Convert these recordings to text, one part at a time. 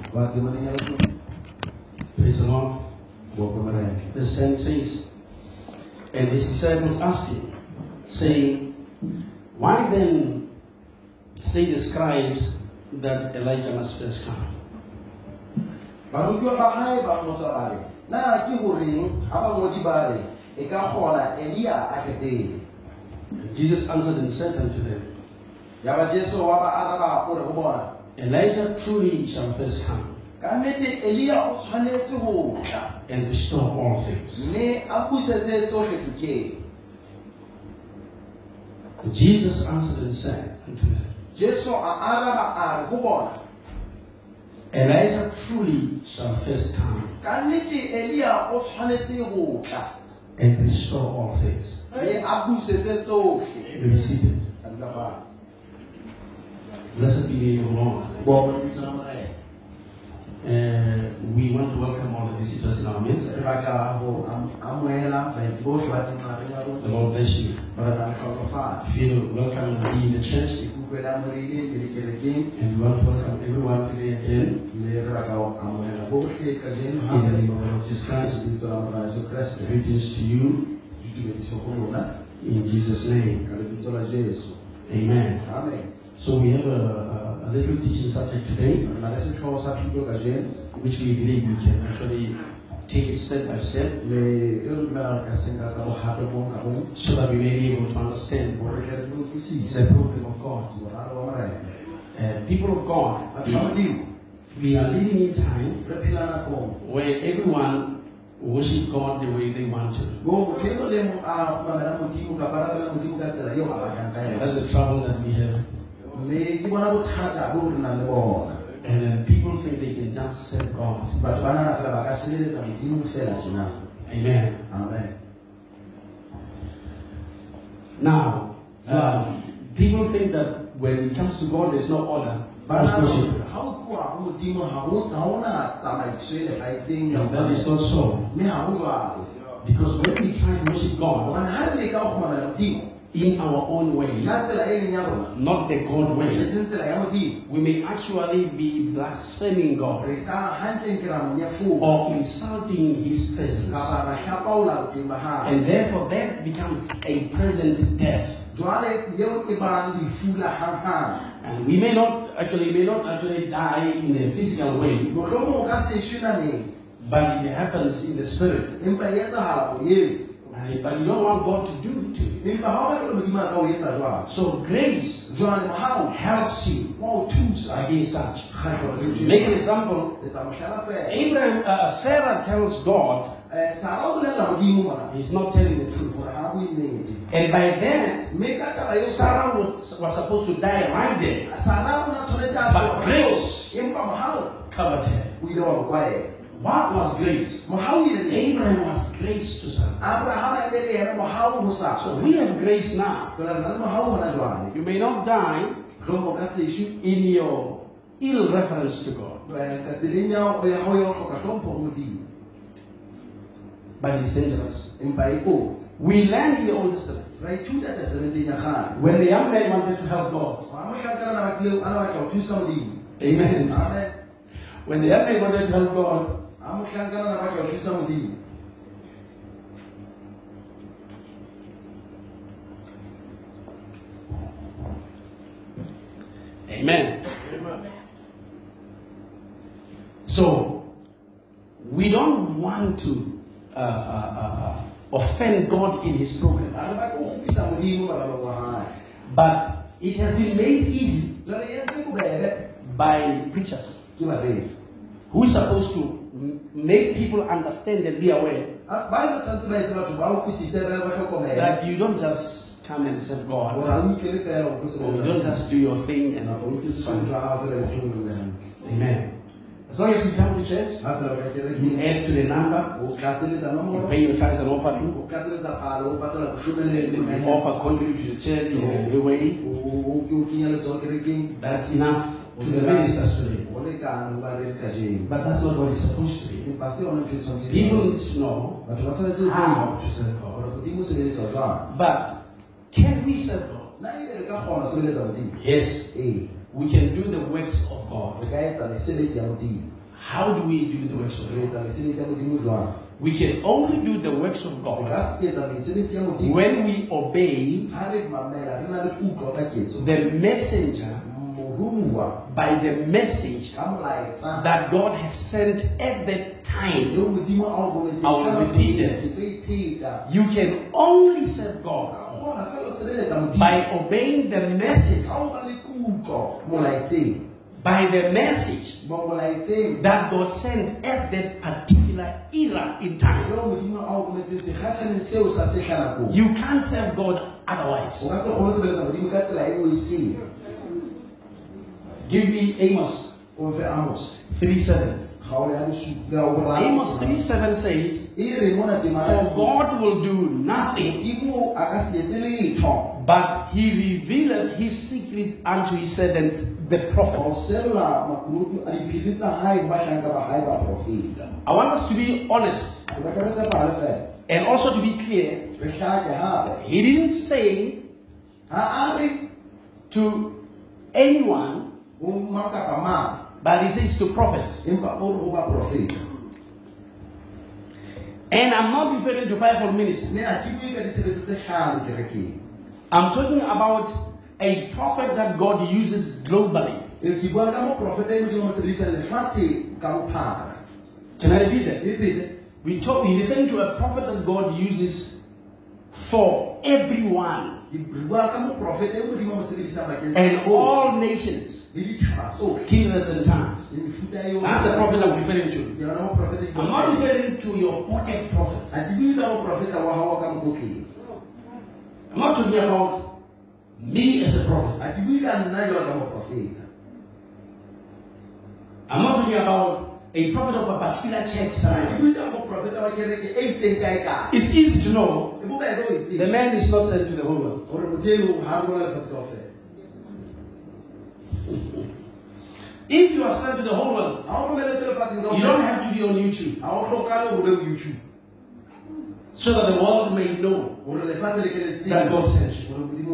Praise the Lord. The saint says, and his disciples asked him, saying, why then say the scribes that Elijah must first come? Jesus answered and said unto them, Elijah truly shall first come and restore all things. Jesus answered and said unto them, Elijah truly shall first come and restore all things. Be seated. Blessed be the name of the Lord. We want to welcome all the visitors in our midst. The Lord bless you. Feel welcome to be in the church. And we want to welcome everyone today again. In the name of the Lord Jesus Christ. Greetings to you. In Jesus' name. Amen. So we have a little teaching subject today, which we believe we can actually take it step by step, so that we may be able to understand the program of God. People of God, we are living in time where everyone worship God the way they want to. That's the trouble that we have. And then people think they can just serve God. Amen. Amen. Now, people think that when it comes to God, there's no order. That is not so. Because when we try to worship God in our own way, not the God way, we may actually be blaspheming God or insulting His presence. And therefore that becomes a present death. And we may not actually die in a physical way, but it happens in the spirit. But you don't want God to do it to you. So grace helps you against such. Make an example. Sarah tells God he's not telling the truth. And by that, Sarah was supposed to die right there. But grace covered her. What was grace? Abraham was grace to Sarah. So we have grace now. You may not die in your ill reference to God, but it's dangerous. We learned in the Old Testament when the young man wanted to help God. Amen. When the young man wanted to help God, Amen. So we don't want to offend God in His program, but it has been made easy by preachers who is supposed to make people understand and be aware that you don't just come and serve God, or you don't just do your thing and it's fine. Amen. As long as you come to church, you add to the number, you pay your tithes and offering, you offer contribute to the church in a way, that's enough to the ministers today. But that's not what it's supposed to be. People need to know how to serve God. But can we serve God? Yes. We can do the works of God. How do we do the works of God? We can only do the works of God when we obey the messenger by the message that God has sent at that time. I will repeat it. You can only serve God by obeying the message, by the message that God sent at that particular era in time. You can't serve God otherwise. Give me Amos 3:7. Amos 3:7 says, for God will do nothing, but he revealeth his secret unto his servants, the prophets. I want us to be honest and also to be clear. He didn't say to anyone, but he says to prophets. And I'm not referring to Bible ministry. I'm talking about a prophet that God uses globally. Can I repeat that? We're referring to a prophet that God uses for everyone. And all nations, kingdoms and tongues. That's the prophet I'm referring to. I'm not referring to your pocket prophet. I'm not talking about me as a prophet. I'm not talking about a prophet of a particular church side. It's easy to know the man is not sent to the whole world. If you are sent to the whole world, you don't have to be on YouTube. So that the world may know that God sent you.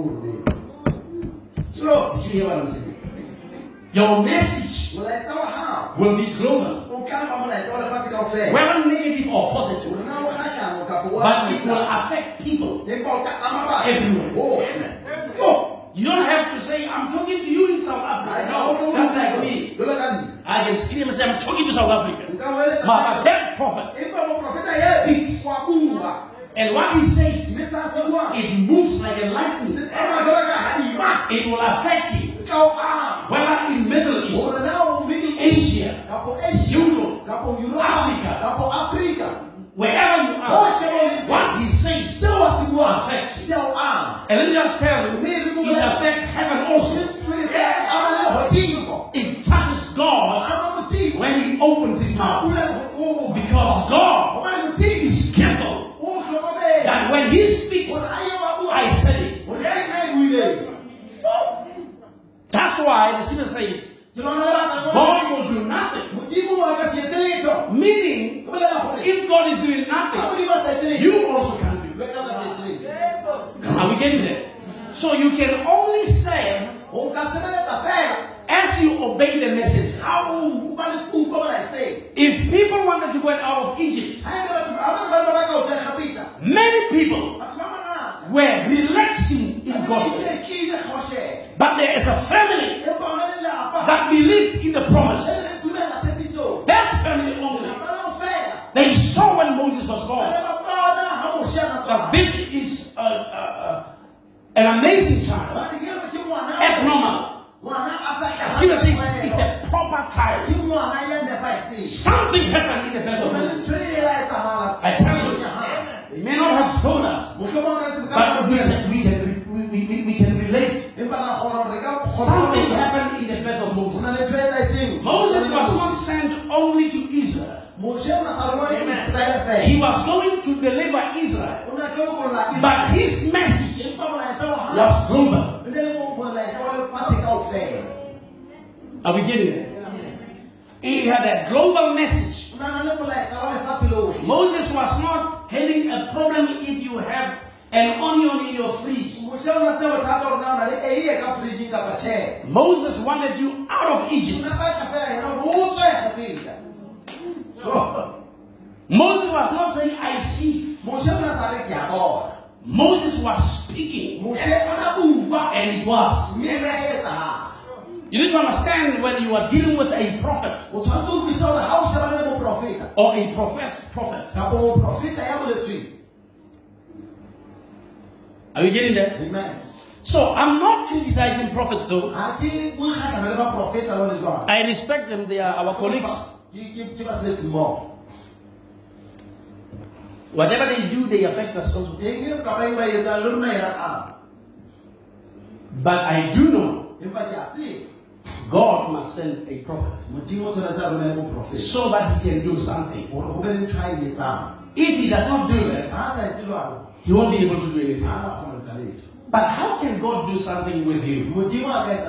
So, did you hear what I'm saying? Your message will be global, whether negative or positive, but it will affect people everywhere. Oh, you don't have to say, I'm talking to you in South Africa. No, that's like me. I can scream and say, I'm talking to South Africa. But that prophet speaks. And what he says, it moves like a lightning. It will affect you. Whether in Middle East, Asia, Europe, Africa, wherever you are, what he says will affect you. And let me just tell you, it affects heaven also. It touches God when he opens his mouth. Because God is careful that when he speaks, I said it. That's why the scripture says, God will do nothing. Meaning, if God is doing nothing, you also can do it. Are we getting there? So you can only serve as you obey the message. If people wanted to go out of Egypt, many people were relaxing in gospel. But there is a family that believes in the promise. That family only. They saw when Moses was gone. That this is an amazing child. Abnormal. Scripture says it's a proper child. Something happened in the birth of Moses. I tell you, they may not have told us, but we can relate. Something happened in the birth of Moses. Moses was not sent only to Israel. He was going to deliver Israel. But his message was global. Are we getting there? He had a global message. Moses was not having a problem if you have an onion in your fridge. Moses wanted you out of Egypt. Moses was not saying, I see. Moses was speaking. And it was. You need to understand when you are dealing with a prophet or a professed prophet. Are you getting there? Amen. So I'm not criticizing prophets though. I respect them, they are our colleagues. Whatever they do, they affect us also. But I do know God must send a prophet so that he can do something. If he does not do that, he won't be able to do anything. But how can God do something with you? With you.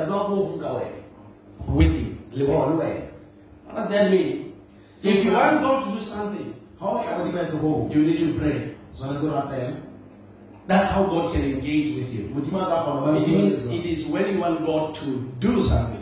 What does that mean? If you want God to do something, you need to pray. That's how God can engage with you. It means it is when you want God to do something,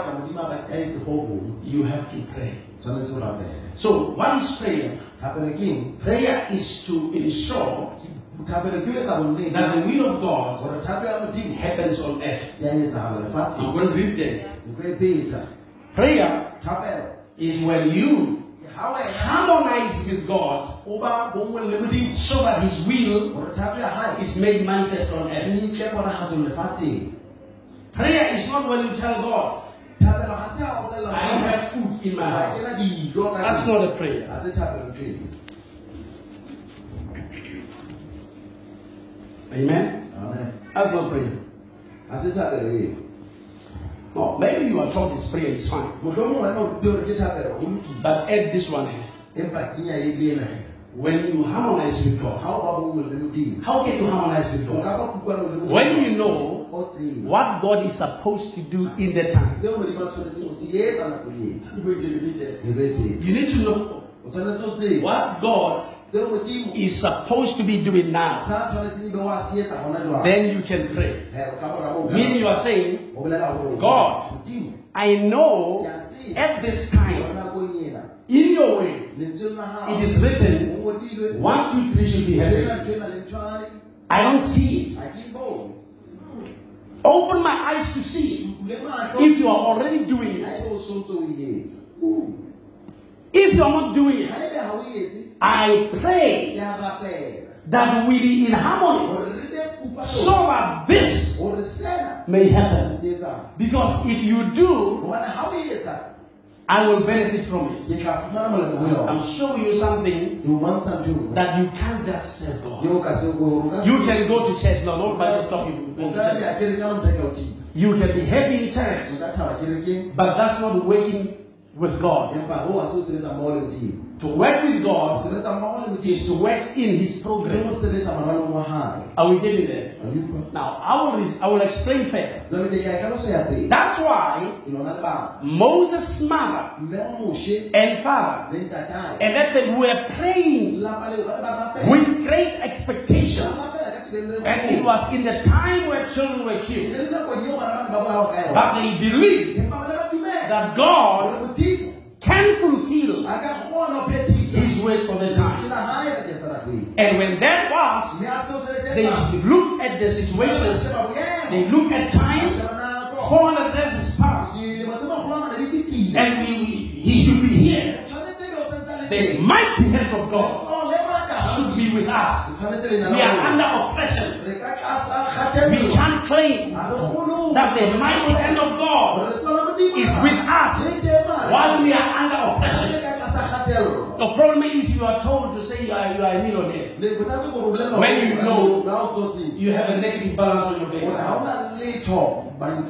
you have to pray. So what is prayer? Prayer is to ensure that the will of God happens on earth. I'm going to read that. Prayer is when you harmonize with God so that his will is made manifest on earth. Prayer is not when you tell God, I don't have food in my house. That's not a prayer. Amen? Amen. That's not prayer. Oh, maybe you are taught this prayer is fine. But add this one here. When you harmonize with God, how can you harmonize with God? When you know what God is supposed to do in that time. You need to know what God is supposed to be doing now. Then you can pray. Meaning you are saying, God, I know at this time, in your way, it is written, 1, 2, 3 should be heaven. I don't see it. Open my eyes to see it. If you are already doing it. If you are not doing it, I pray that we be in harmony so that this may happen. Because if you do, I will benefit from it. I'm showing you something that you can't just serve God. You can go to church now, nobody will stop you. You can be happy in church, but that's not working with God. To work with God is to work in his program. Are we getting there? Now, I will explain further. That's why Moses' mother and father and that they were praying with great expectation. And it was in the time where children were killed. But they believed that God can fulfill his way for the time. And when that was, they looked at the situation, they looked at time, 400 days has passed, and he should be here. The mighty hand of God should be with us. We are under oppression. We can't claim that the mighty hand of God is with us while we are under oppression. The problem is you are told to say you are a millionaire when you know you have a negative balance on your bank.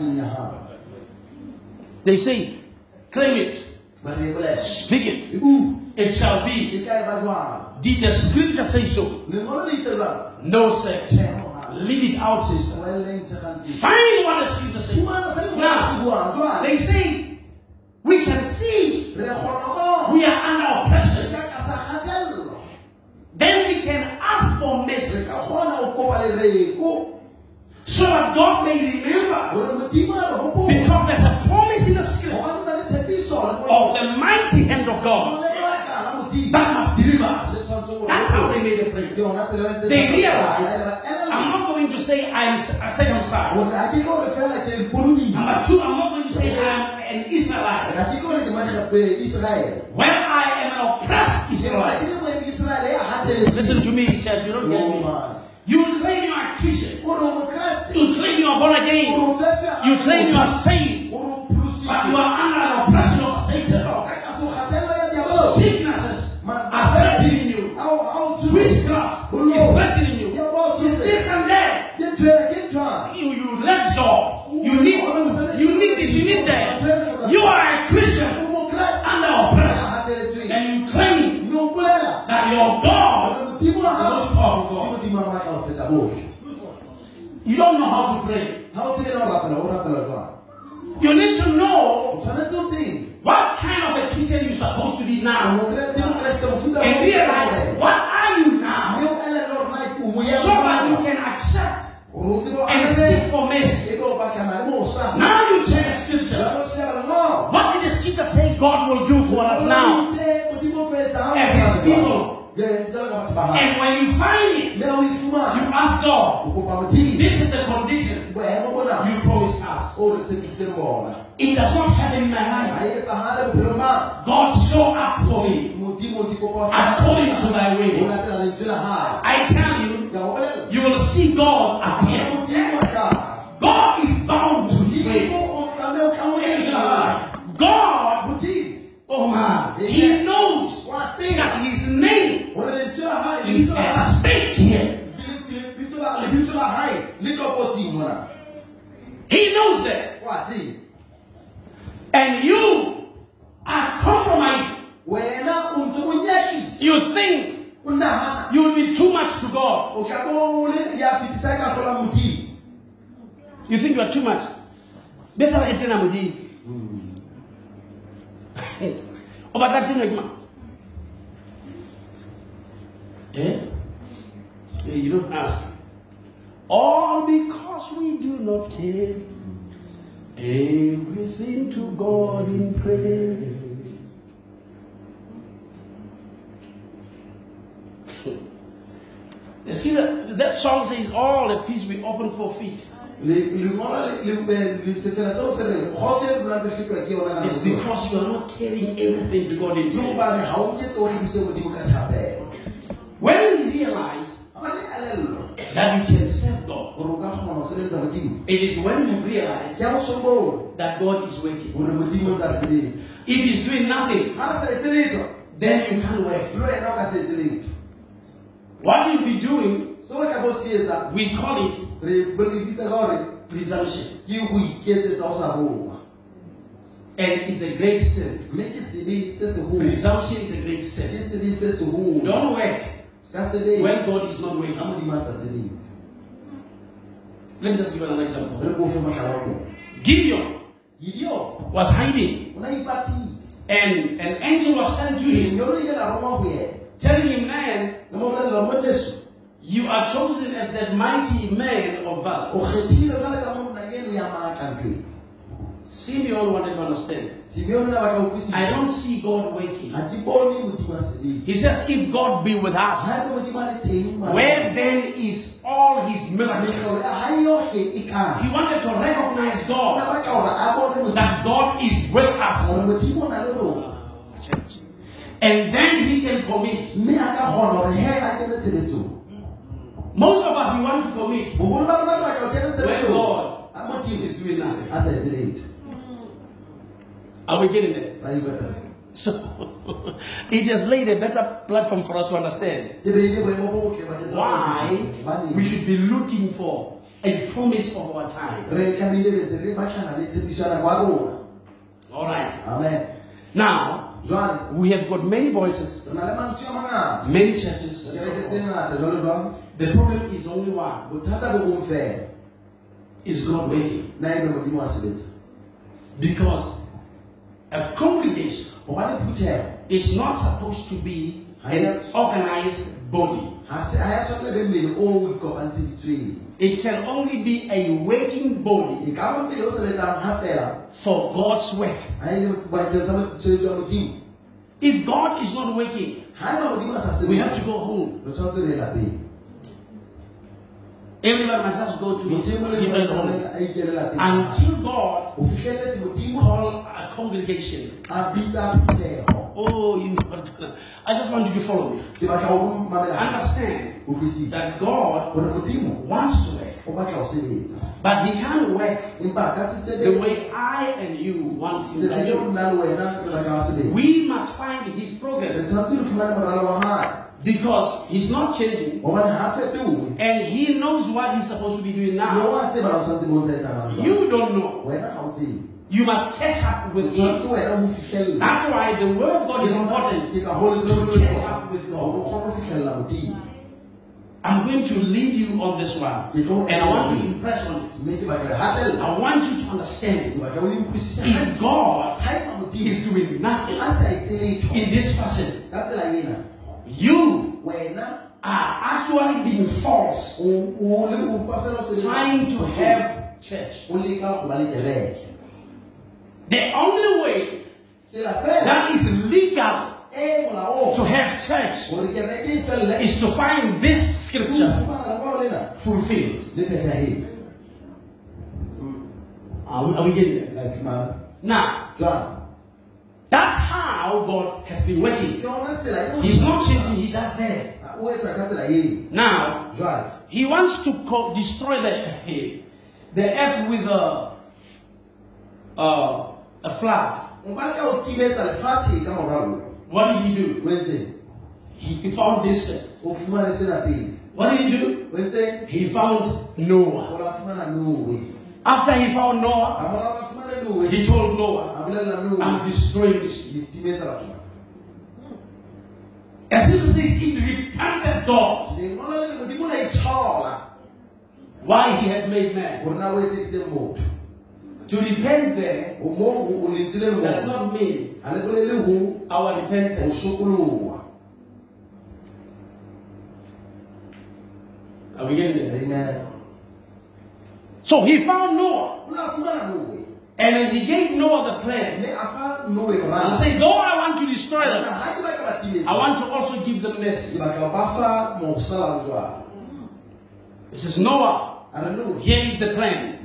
They say, claim it, speak it, it shall be. Did the scripture say so? No, sir. Leave it out, sister. Find what the scripture says. Now, they say, we can see we are under oppression. Then we can ask for mercy. So that God may remember. Because there's a promise in the scripture of the mighty hand of God. made a prayer. They realized, I'm not going to say I'm circumcised. Number two, I'm not going to say I'm an Israelite. When I am an oppressed Israelite. Listen to me, church, you don't get me. You claim you are a Christian. You claim you are born again. You claim you are saved. But you are under the oppression of Satan. Sicknesses are threatening you. Witchcraft is threatening you. This and that. You lack job. You need this, you need that. You are a Christian under oppression. And you claim that your God is the most powerful God. You don't know how to pray. You need to know what kind of a Christian you're supposed to be now. And realize what are you now, so that you can accept and seek for mercy. Now you check the scripture. What did the scripture say God will do for us now as his people? And when you find it, you ask God, this is the condition you promised us. It does not happen in my life. God, show up for me according to thy will. I tell you, you will see God appear. God is bound to his ways. God, oh man, he knows that his name is at stake here. He knows that. And you are compromising. You think you will be too much to God. You think you are too much. That's how it is. About that thing, you don't ask. All because we do not care. Everything to God in prayer. That song says, all the peace we often forfeit. It's because you are not carrying everything to God in prayer. When you realize that you can serve God, it is when you realize that God is working. If he's doing nothing, then you can't work. What you'll be doing, we call it presumption. And it's a great sin. Presumption is a great sin. Don't work when God is not working. Let me just give an example. Gideon was hiding, and an angel was sent to him, telling him, man, you are chosen as that mighty man of valor. Simeon wanted to understand. I don't see God working. He says, if God be with us, where then is all his miracles? He wanted to recognize God, that God is with us. And then he can commit. Most of us, we want to commit when God is doing nothing. Are we getting there? So, it has laid a better platform for us to understand why we should be looking for a promise of our time. All right. Amen. Now, we have got many voices, many churches. The problem is only one. It's not working. Because a congregation is not supposed to be an organized body. It can only be a working body for God's work. If God is not working, we have to go home. Everyone must just go to different home until God call a congregation. Oh, you know, I just want you to follow me. Understand that God wants to work, but He can't work the way I and you want Him to do. We must find His program. Because He's not changing, and He knows what He's supposed to be doing now. You don't know. You must catch up with Him. That's why the Word of God is important. To catch up with God. I'm going to lead you on this one, and I want to impress on it. I want you to understand if God is doing nothing in this fashion, you are actually being forced trying to have church. The only way that is legal to have church is to find this scripture fulfilled. Are we getting it? Now, that's how God has been working. He's not changing, He does that. Now, He wants to destroy the earth with a flood. What did He do? He found this first. What did He do? He found Noah. After He found Noah, He told Noah, I'm destroying this. As if it says, it repented God. Why He had made man. To repent there does not mean our repentance. Are we getting it? Amen. So He found Noah. And then He gave Noah the plan. He said, though I want to destroy them, I want to also give them mercy. He says, Noah, here is the plan.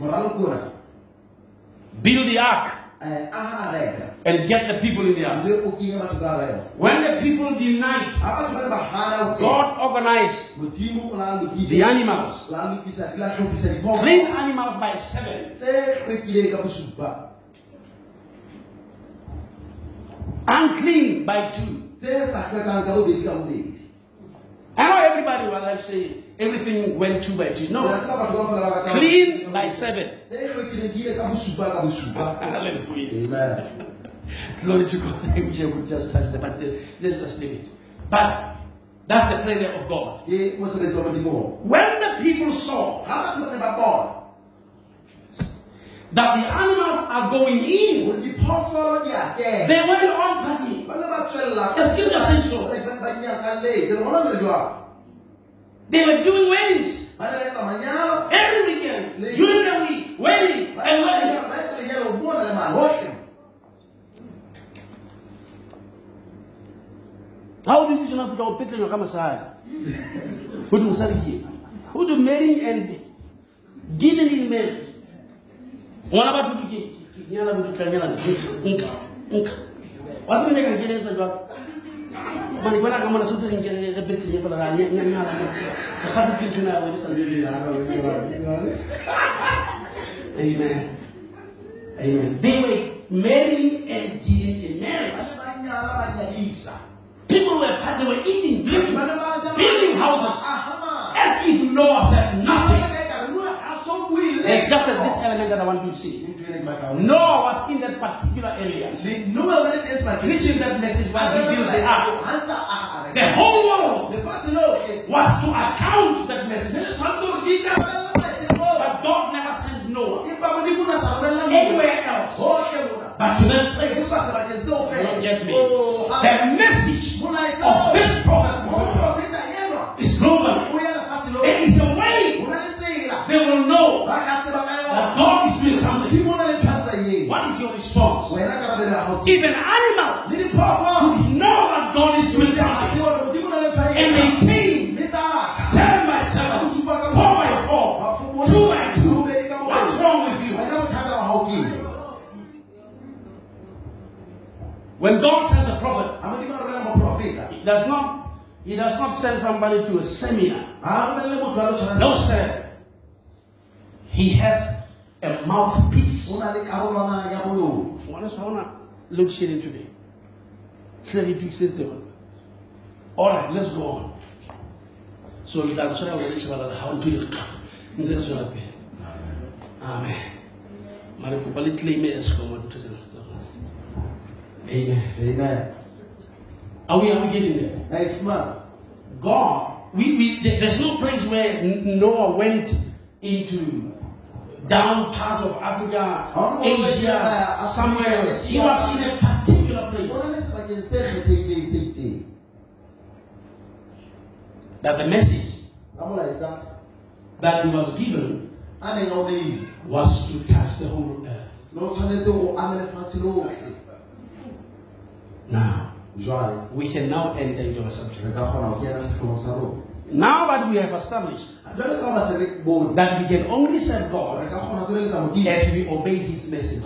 Build the ark and get the people in the ark. When the people denied, God organized the animals. Clean animals by 7. Unclean by 2. I know everybody will like say everything went 2 by 2. No. Clean by 7. Hallelujah. Glory to God. Let's just leave it. But that's the plan of God. When the people saw that the animals are going in, they went on partying. The scripture says so. They were doing weddings every weekend, during the week, wedding and wedding. How did you know to pick your Kamasai? Who do Sariki? Who do marry and giving in marriage? One about to get Yana to Tranyana. What's the name of the job? When I come on a certain get a bit of the Amen. Amen. They were marrying and giving in marriage. People were eating, drinking, building houses. As if Noah said nothing. It's just this element that I want you to see. Noah was in that particular area. Preaching that message while he built the ark. The whole world was to account to that message. But God never sent Noah anywhere else. But to that place, don't get me. The message of this prophet is global. It is a way they will know that God is doing something. What is your response? If an animal could not When God sends a prophet, he does not send somebody to a seminar. No, sir. He has a mouthpiece. Look here today. All right, let's go on. So that's what I want to say about how to do it. Amen. Amen. Are we getting there? Next month. God, there's no place where Noah went into down parts of Africa, Asia, somewhere else. He was in a particular place. That the message that he was given was to touch the whole earth. Now, we can now enter into a subject. Now that we have established that we can only serve God as we obey His message.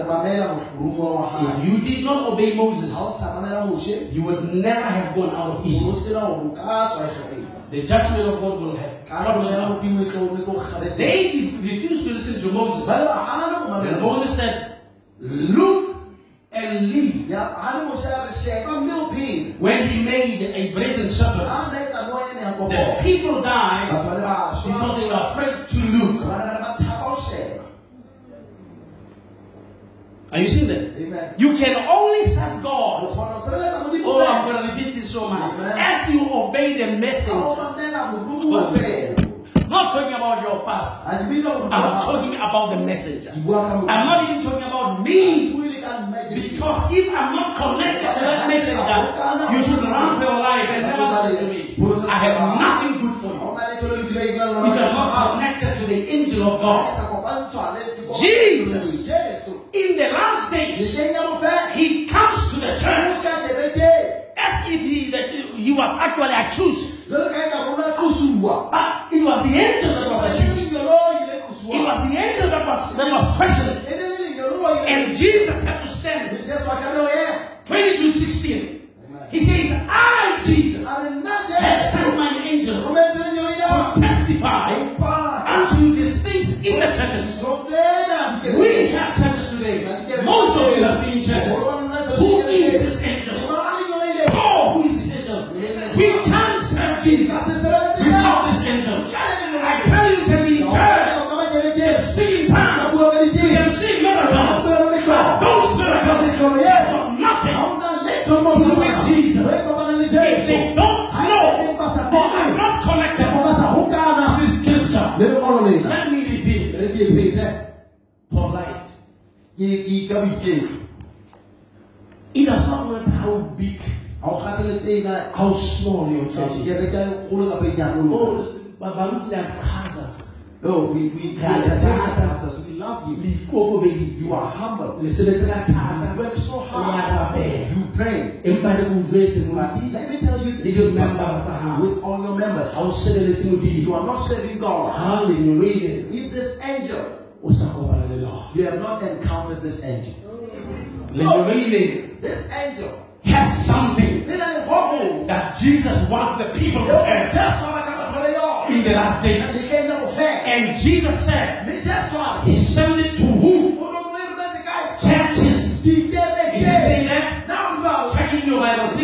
If you did not obey Moses, you would never have gone out of Egypt. The judgment of God will have. They refused to listen to Moses. And Moses said, look and leave. When he made a brazen serpent, the people died because they were afraid to look. Are you seeing that? Amen. You can only serve God. Oh, I'm going to repeat this so much. As you obey the message. Not talking about your past. I'm talking about the messenger. I'm not even talking about me. Because if I'm not connected to that messenger, you should run for your life and never listen to me. I have nothing good for you. If you're not connected to the angel of God. Jesus, in the last days, he comes to the church as if he was actually accused. But it was the angel that was accused. It was the angel that was questioned. And Jesus had to stand. 22:16. He says, I, Jesus, have sent my angel to testify unto these things in the churches. We have churches today. Most of you have been in churches. Who is this angel? Oh, who is this angel? We can't serve Jesus without this angel. I tell you, you can be in church, you can speak in tongues, you can see miracles. Those miracles have nothing to do with Jesus. If they don't know, for I'm not connected to this scripture. Let me repeat it. Polite. It does not matter how big, how small your church is. Oh, we love you. You are humble. You work so hard. You pray. Let me tell you, with all your members, you are not serving God. If this angel, you have not encountered this angel. This angel has something that Jesus wants the people to have in the last days. And Jesus said, He sent it to who? Churches. Is he saying that? Check in your Bible.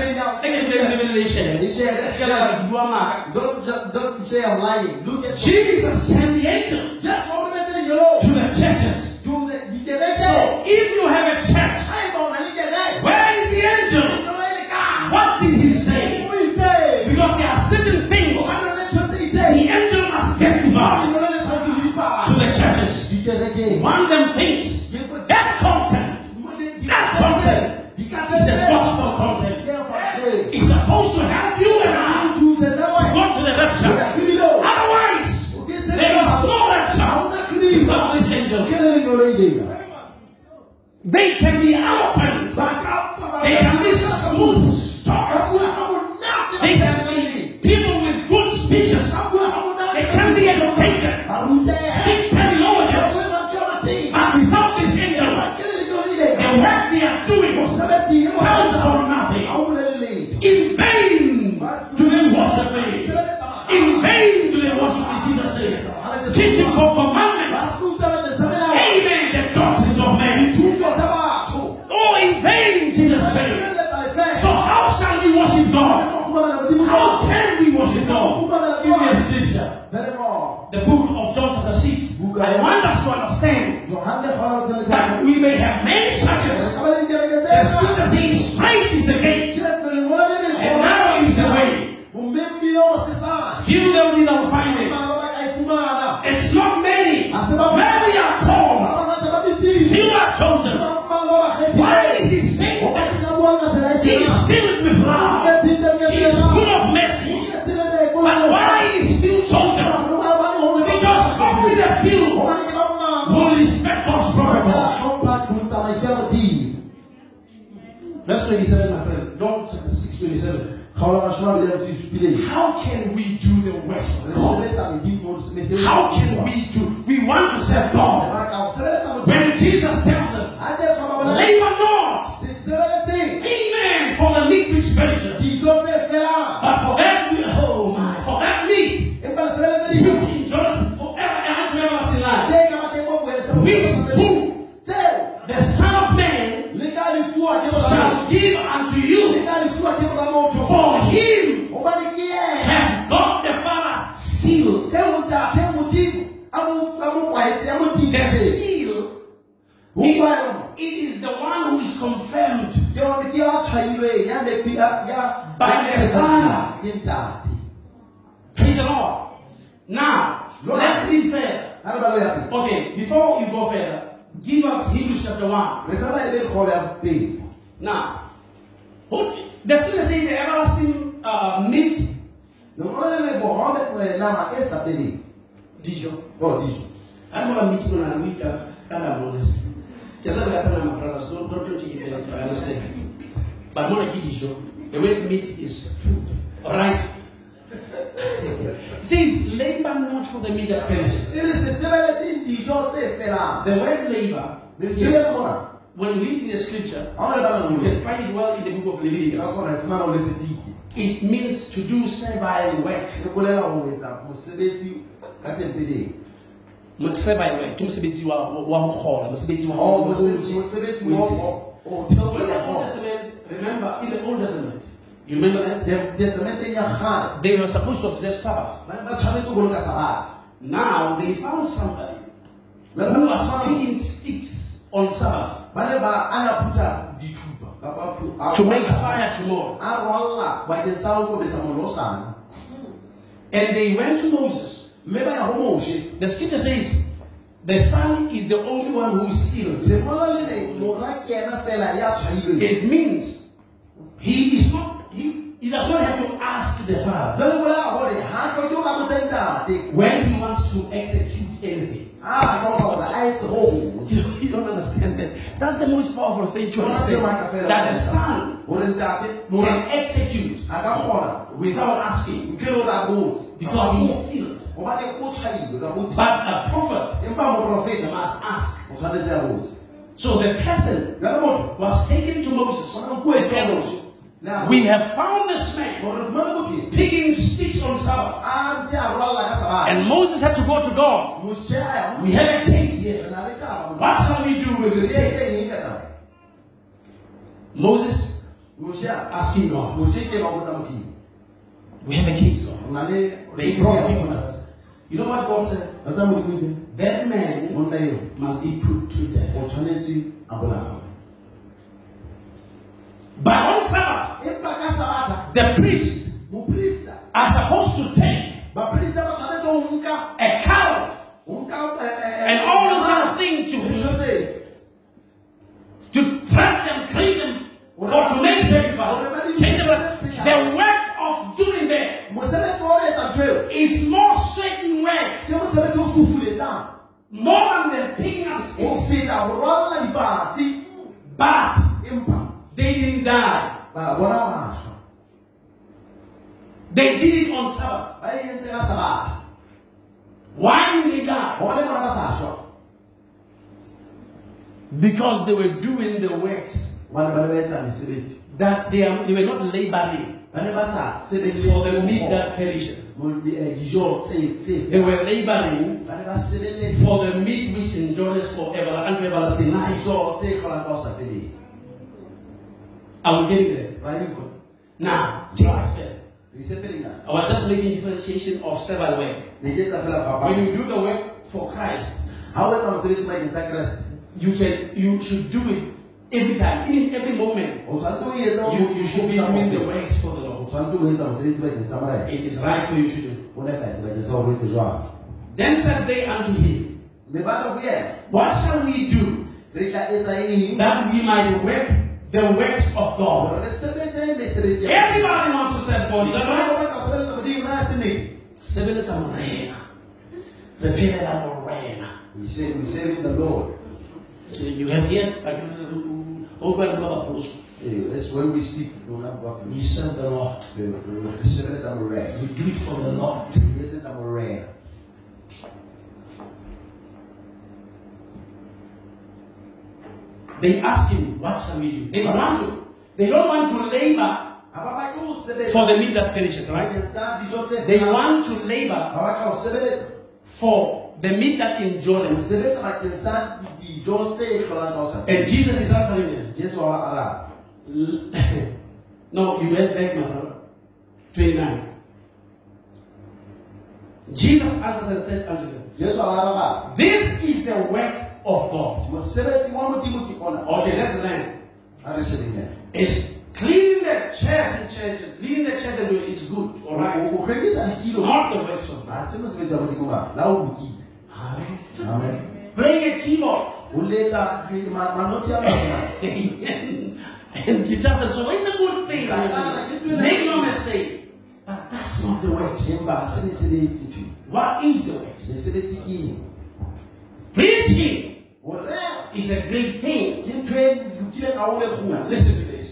Don't say I'm lying. Jesus sent the angel to the churches. So if you have a church, where is the angel? What did he say? Because there are certain things the angel must testify to the churches. One of them things, that content is a gospel content. It's supposed to help you and I to go to the rapture. Otherwise, there is no rapture without this angel. They can be eloquent. They can be smooth talkers. They can be people with good speeches. They can be educated. Speak terminologies. But without this angel, the work they are doing vain, Jesus said. So how shall we worship God? How can we worship God? Give me a scripture. The book of John chapter 6. I want us to understand that we may have many churches. The scripture says straight is the gate and narrow is the way. Few them without finding. It's not many. Many are called. Few are chosen. Why is he saying that? He is filled with love. He is full of mercy. But why is he still chosen? Because only the few will respect God's protocol. Verse 27, my friend. John 6:27. How can we do the works of God? How can we do? We want to serve God. When Jesus tells them, labor not, amen, for the meat which perishes, but for that, oh my, for that meat, which endures forever and everlasting life, which who the Son of Man shall give unto you. For him have God the Father sealed. The seal, it is the one who is confirmed by the Father. Praise the Lord. Now, let's read further. Okay, before you go further, give us Hebrews chapter 1. Now, the scripture says the everlasting meat. Dijo. I'm going to meet you on a week. Don't take it by understand. But I'm going to give you the word meat is food. Alright? It says, labor not for the meat that perishes. The word labor, when we read the scripture, you can find it well in the book of Leviticus. It means to do servile work. Servile work. Remember, in the Old Testament, you remember that? They were supposed to observe Sabbath. Now they found somebody who was picking sticks on Sabbath to make fire tomorrow. And they went to Moses. The scripture says the Son is the only one who is sealed. It means he is not. He does not have to ask the Father when he wants to execute anything. You don't understand that. That's the most powerful thing to understand. That the Son can execute without asking because he is sealed. But a prophet must ask. So the person was taken to Moses. We have found this man picking sticks on Sabbath. And Moses had to go to God. We have a case here. What shall we do with this case? Moses asking God. We have a case. They brought people to us. You know what God said? That man must be put to death. But on Sabbath, the priests are supposed to take a calf and all those kind of things to trust them, clean them, or to make sacrifice. The work of doing that is more certain work, more than the picking up sticks. But they didn't die. They did it on Sabbath. Why did they die? Because they were doing the works that they were not laboring for the meat that perishes. They were laboring for the meat which endures forever unto everlasting life. I will get it there. Now, take us there. I was just making differentiation of several work. When you do the work for Christ, you should do it every time, in every moment. You should be doing the works for the Lord. It is right for you to do. Then said they unto him, what shall we do that we might work the works of God? Everybody wants to serve God. Is that right? We serve the Lord. You have yet over and above. That's when we speak. We serve the Lord. We do it for the Lord. They ask him, what shall we do? They don't want to labor for the meat that perishes, right? They want to labor for the meat that endures. And Jesus is answering them. No, you went back, my brother. 29. Jesus answered and said unto them, this is the work of God. Okay, let's learn. It's cleaning the church and church. Cleaning the church and is good. Alright? It's not the works of God. Amen. Playing a keyboard. And guitars and so it's a good thing. Make no mistake. But that's not the works. What is the works? Preaching is a great thing. Listen to this.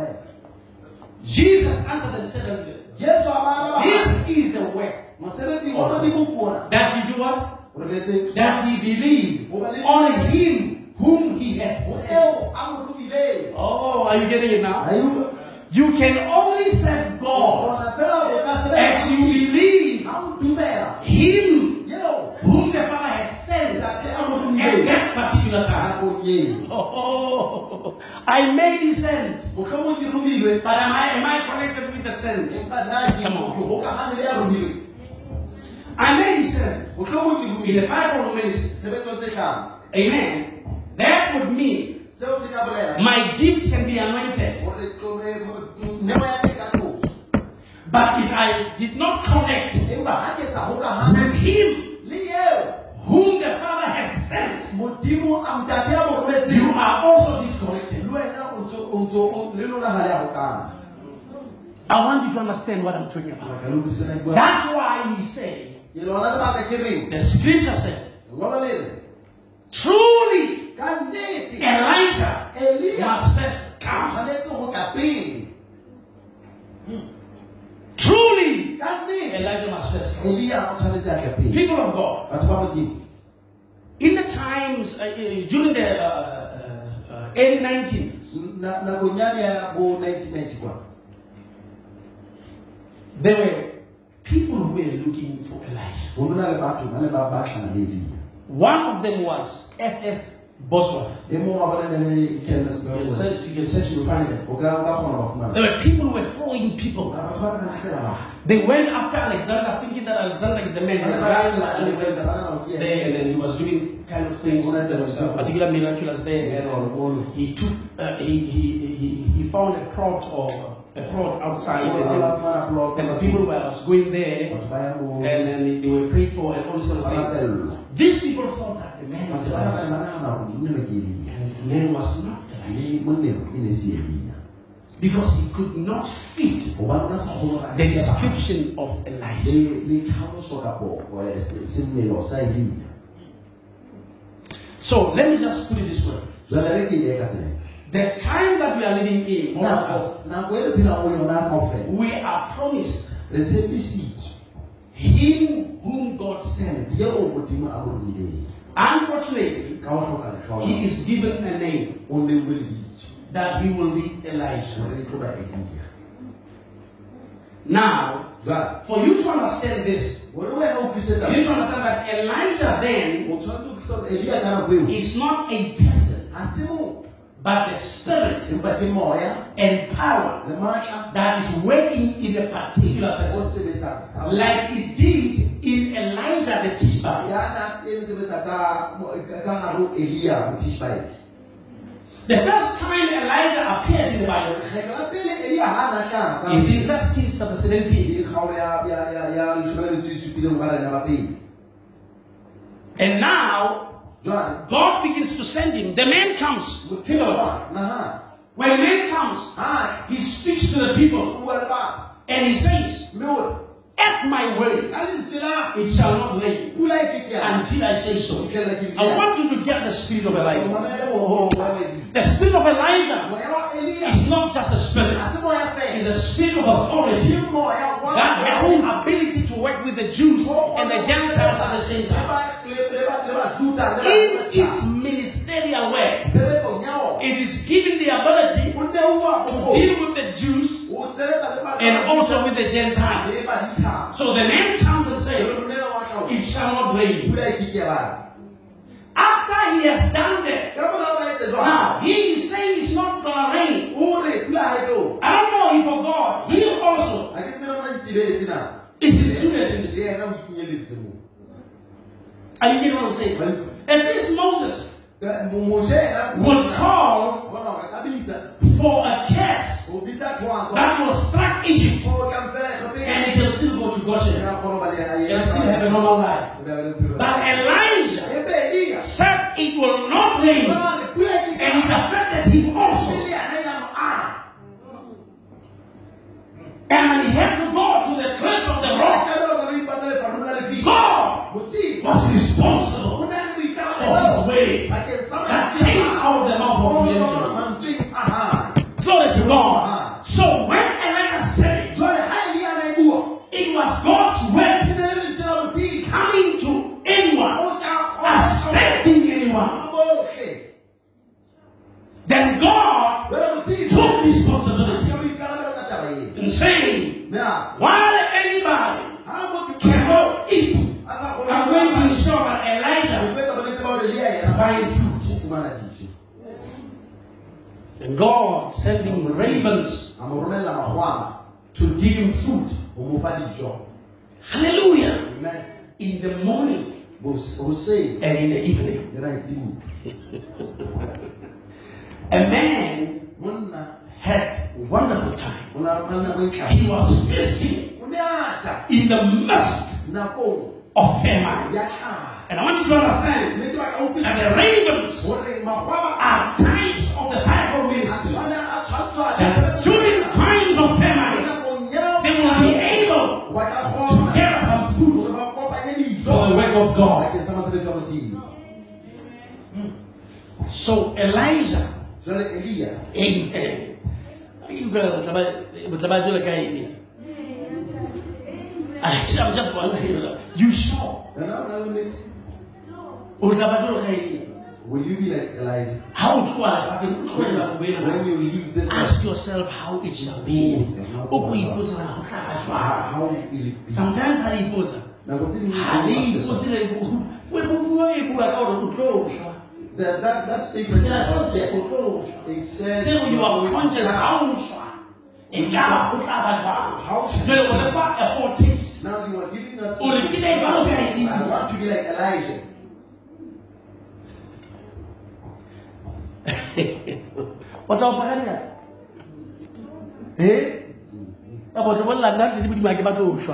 Jesus answered and said unto them, this is the work that you do what? That ye believe on him whom he has sent. Oh, are you getting it now? You can only serve God as you believe him whom the Father has sent at that particular time. Oh, I may be sent, but am I connected with the sent? Come on. I may be sent in the fivefold ministry. Amen. That would mean my gift can be anointed. But if I did not connect with him whom the Father has sent, you are also disconnected. I want you to understand what I'm talking about. That's why we say, the scripture said, truly Elijah must first come. Truly Elijah must first come. People of God, in the times during the early 1990s, there were people who were looking for Elijah. One of them was F.F. Bosworth. You can search to find it. There were people who were following people. They went after Alexander, thinking that Alexander is the man. There, and then he was doing kind of things. There was particular miraculous there. He took, he found a plot outside, and the people were going there, and then they were prayed for, and all these sort of things. These people thought that the man was Elijah, and the man was not Elijah, because he could not fit the description of Elijah. So let me just put it this way. The time that we are living in, we are promised him whom God sent. Unfortunately, he is given a name that he will be Elijah. Now, for you to understand this, you need to understand that Elijah then is not a person. but the spirit and power that is working in a particular person, like it did in Elijah the Tishbite. The first time Elijah appeared in the Bible is in 1 Kings chapter 17. And now God begins to send him. The man comes. Think about it. When the man comes, he speaks to the people and he says, at my word, it shall not rain until I say so. I want you to get the spirit of Elijah. The spirit of Elijah is not just a spirit. It's a spirit of authority that has the ability to work with the Jews and the Gentiles at the same time. In its ministerial work, it is given the ability to deal with the Jews and also with the Gentiles. So the man comes and says, it shall not rain. After he has done that, now he is saying it's not going to rain. I don't know if for God, he also is included in this. Are you getting what I'm saying? At least Moses would call for a curse that will strike Egypt, and he will still go to Goshen and still have a normal life. But Elijah said it will not rain, and it affected him also. And when he had to go to the cliffs of the rock, God was responsible for his ways that came out of the mouth of the angel. Glory to God. So when Elijah said it was God's word coming to anyone, affecting anyone, then God took responsibility and saying, while anybody cannot eat, I'm going to ensure that Elijah finds food. And God sending ravens to give him food. Hallelujah. In the morning and in the evening. A man had a wonderful time. He was fishing in the midst of famine. And I want you to understand that the ravens are types of the fivefold ministry. And during times of famine, they will be able to gather some food for the work of God. So Elijah, I'm just wondering, you saw? Will you be like Elijah? How do when you leave this world? Ask yourself how it shall be. Sometimes I pose. That statement, it says when you are conscious, how now you are giving us I want to be like Elijah. What's up, man? Eh? About one like that, did you make about Osha?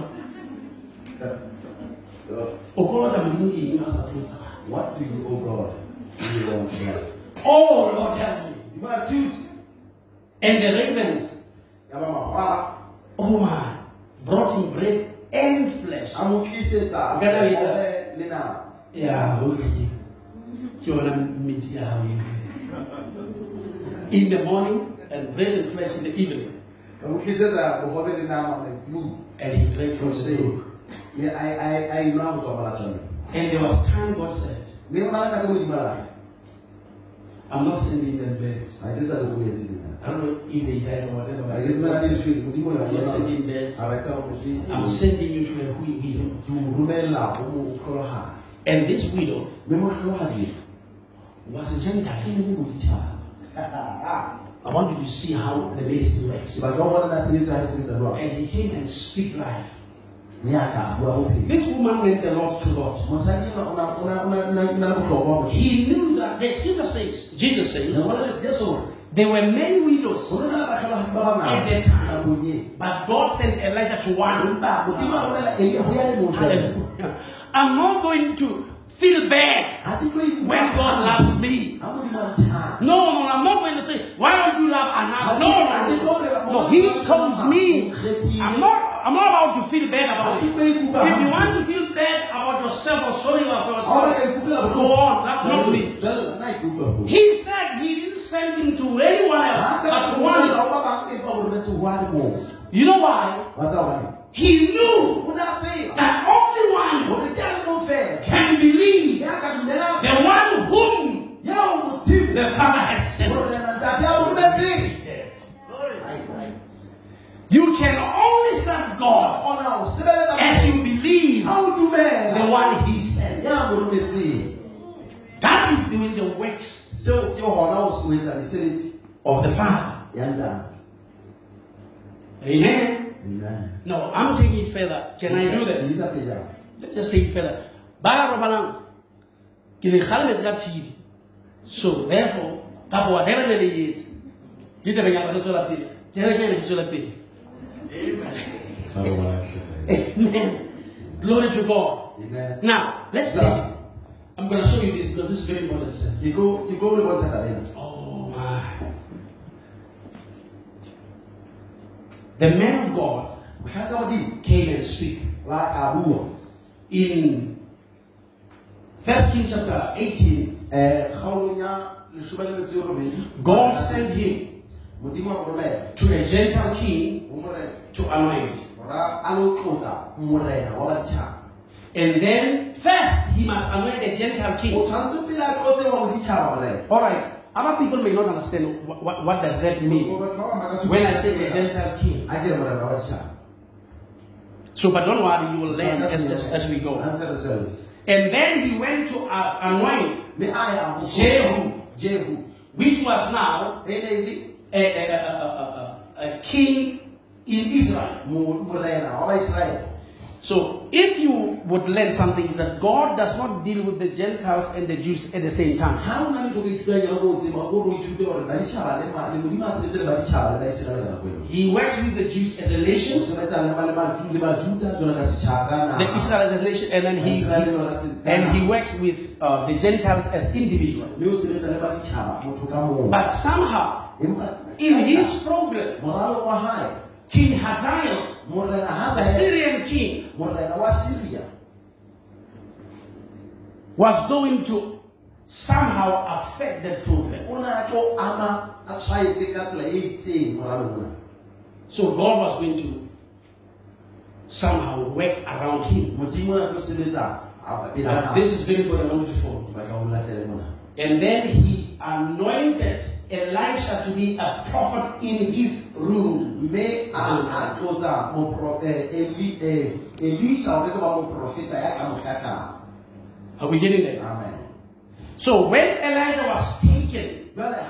What do you, oh God, do you want to have? Oh, Lord, help me. You got to choose. And the ravens, oh man, brought him bread and flesh. Yeah, in the morning and bread and flesh in the evening. And he drank from the brook. And there was time God said, I'm not sending them birds. I don't know if they died or whatever. I'm not sending birds. I'm sending you to a widow. And this widow was a Gentile. I want you to see how the medicine works. And he came and speak life. This woman went the Lord to Lord. He knew that the scripture says, Jesus says, there were many widows at that time, but God sent Elijah to one. I'm not going to feel bad when God loves me. No, I'm not going to say, why don't you love another? No. He tells me, I'm not about to feel bad about it. If you want to feel bad about yourself or sorry about yourself, go on, that's not me. He said he didn't send him to anyone else, but to one. You know why? He knew that only one can believe the one whom the Father has sent. You can only serve God as you believe the one He sent. That is doing the works of the Father. Amen. No, I'm taking it further. Can I do that? Let's just take it further. So therefore, whatever it is, Amen. Glory to God. Amen. Now, let's take it. I'm going to show you this because this is very important. Oh my. The man of God came and speak. In 1 Kings chapter 18, God sent him to a Gentile king to anoint. And then first he must anoint a Gentile king. All right. Other people may not understand what does that mean when I say a Gentile king. So, but don't worry, you will learn as we go. And then he went to anoint Jehu, which was now a king in Israel. So, if you would learn something, is that God does not deal with the Gentiles and the Jews at the same time. He works with the Jews as a nation, the Israel as a nation, and he works with the Gentiles as individuals. But somehow, in his program, King Hazael, the Syrian king, was going to somehow affect the program. So God was going to somehow work around him. This is very good. I want you to follow. And then he anointed Elisha to be a prophet in his room. Are we getting there? Amen. So when Elijah was taken,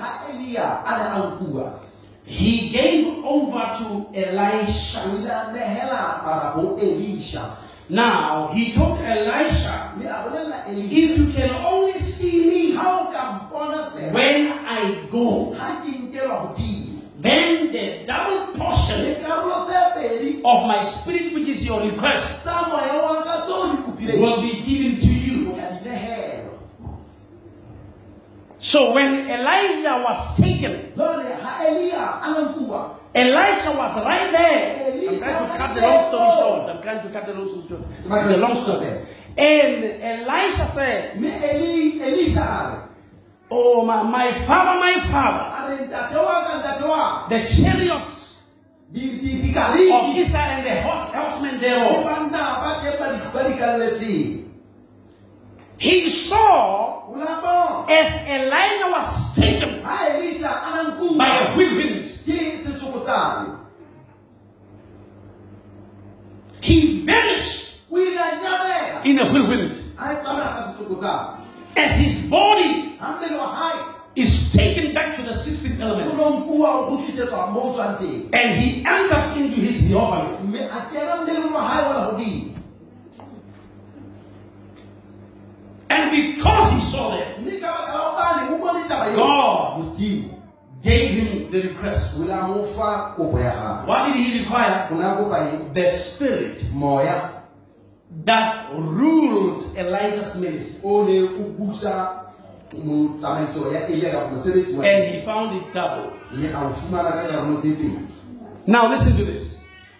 he gave over to Elisha. Now he told Elisha, if you can only see me when I go, then the double portion of my spirit, which is your request, will be given to you. So when Elijah was taken, Elisha was right there. I'm trying to cut the long story short. It's a long story. And Elisha said, oh, my father, the chariots of Israel and the horsemen thereof. He saw as Elijah was taken by a whirlwind. He vanished in a whirlwind. As his body is taken back to the 16 elements. And he entered into his theophany. And because he saw that, God gave him the request. What did he require? The spirit that ruled Elijah's ministry. And he found it double. Now listen to this.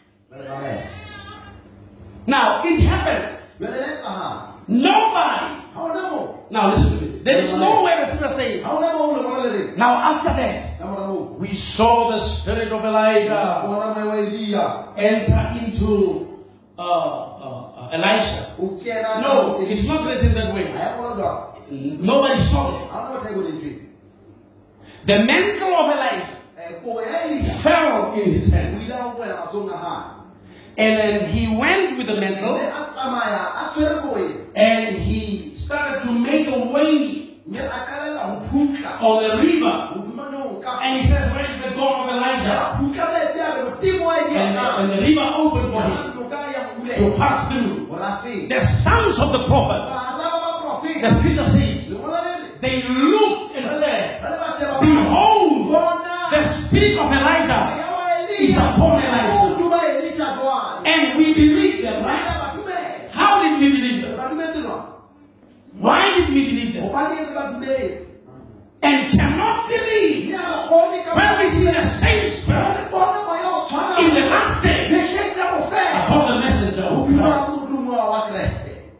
Now it happened. Nobody. Now listen to me. There is no way the scripture saying. Now after that, we saw the spirit of Elijah enter into Elisha. No, it's not written that way. Nobody saw it. The mantle of Elijah fell in his hand. And then he went with the mantle and he started to make a way on the river. And he says, where is the God of Elijah? And the river opened for him to pass through. The sons of the prophet, the scripture says, they looked and said, behold, the spirit of Elijah is upon Elijah. And we believe them, right? How did we believe them? Why did we believe them? And cannot believe when we see the same spirit in the last day upon the messenger of Christ.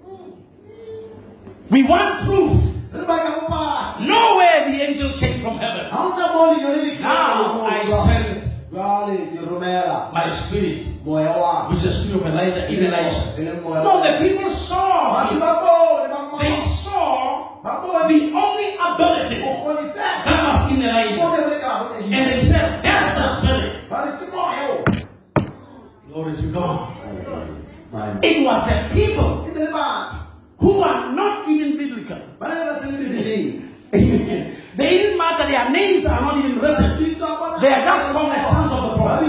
We want proof. Nowhere the angel came from heaven. Now I sent my spirit, which is the spirit of Elijah in Elisha. No, the people saw him. They saw the only ability that was in Elijah. And they said, that's the spirit. Glory to God. It was the people who are not even biblical. Amen. They didn't matter, their names are not even written. They are just called the sons of the prophet.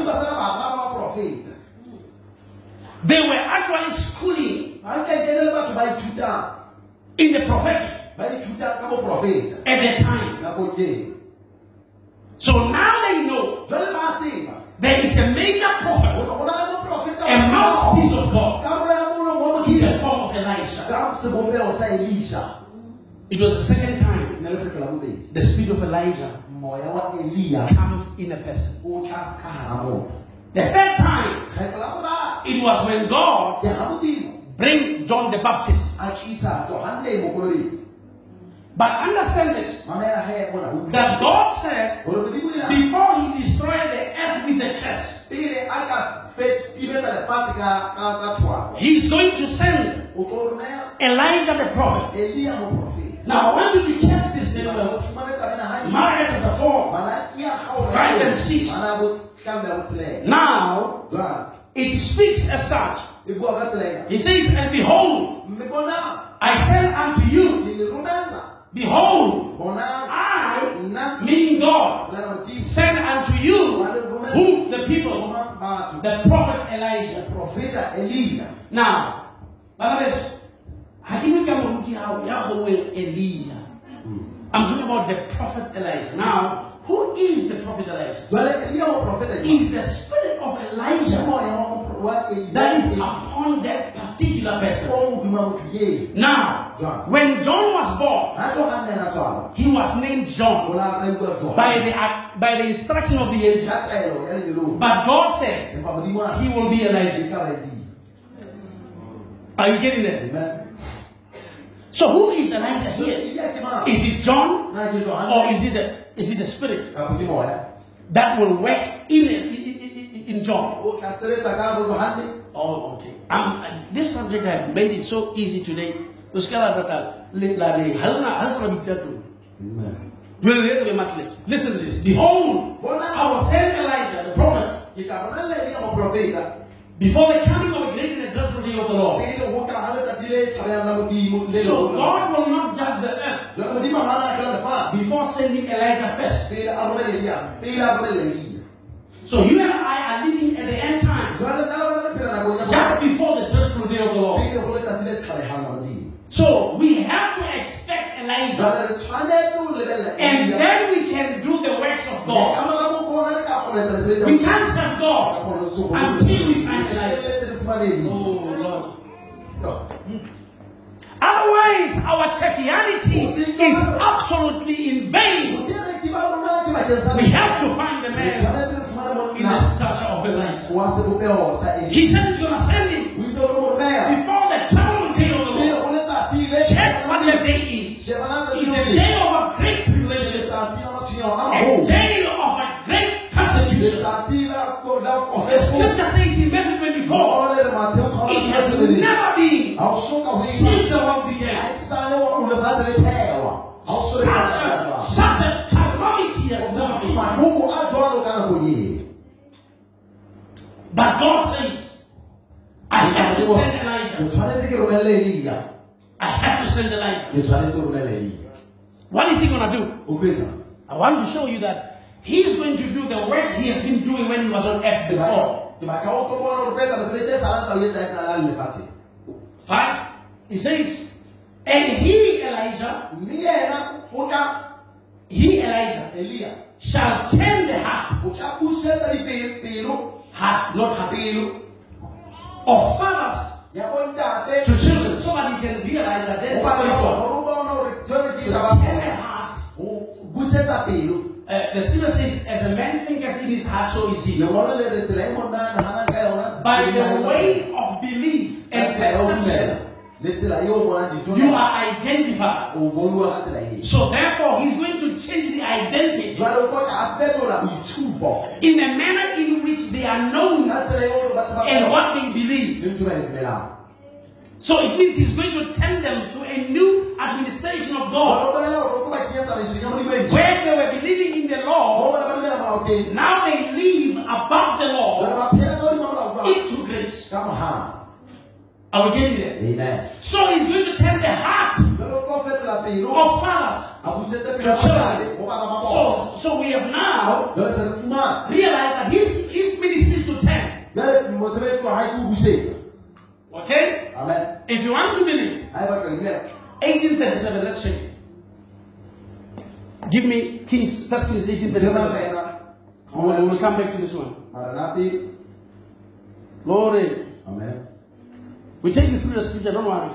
They were actually schooling in the prophetic at the time. So now they know there is a major prophet, a mouthpiece of God in the form of Elisha. It was the second time the spirit of Elijah comes in a person. The third time, it was when God bring John the Baptist. But understand this, that God said before he destroyed the earth with the curse, he's going to send Elijah the prophet. Now, when did we catch this in Malachi chapter 4, 5 and 6? Now, it speaks as such. He says, and behold, I send unto you, behold, I, meaning God, send unto you, who the people, the prophet Elijah. Now, I'm talking about the prophet Elijah. Now, who is the prophet Elijah? Is the spirit of Elijah that is upon that particular person. Now, when John was born, he was named John by the instruction of the angel. But God said he will be Elijah. Are you getting that? Amen. So who is Elijah here? Is it John, or is it the spirit that will work in John? Oh, okay. This subject I have made it so easy today. Listen to this. Behold, I will send Elijah the prophet before the coming of a great and dreadful day of the Lord. So God will not judge the earth before sending Elijah first. So you and I are living at the end time, just before the dreadful day of the Lord. So we have to expect Elijah, and then we can do the works of God. We can't serve God until we find Elijah. Oh Lord. Otherwise, our churchianity is absolutely in vain. We have to find the man in the stature of Elijah. He said he's going to send him before the terrible day of the Lord. Check what the day is. It's a day of a great tribulation, a day of a great persecution. The scripture says in Matthew 24, it has never been since the world began. Such a calamity has never been. But God says, I have to send Elijah. I have to send Elijah. What is he going to do? I want to show you that he's going to do the work he has been doing when he was on earth before. 5, he says, and he, Elijah, shall turn the heart, not heart, of fathers to children, so that he can realize that there's spiritual. The scripture says, as a man thinketh in his heart, so is he. By the way of belief and perception, you are identified. So therefore, he's going to change the identity in a manner in which they are known and what they believe. So it means he's going to turn them to a new administration of God. Where they were believing in the law, now they live above the law into grace. Are we getting there? Amen. So he's going to turn the heart of fathers to children. So we have now realized that his ministry is to turn. Okay? Amen. If you want to believe, 1837, let's check it. Give me Kings, 1 Kings 1837. We'll come back to this one. Glory. Amen. We take you through the scripture, don't worry.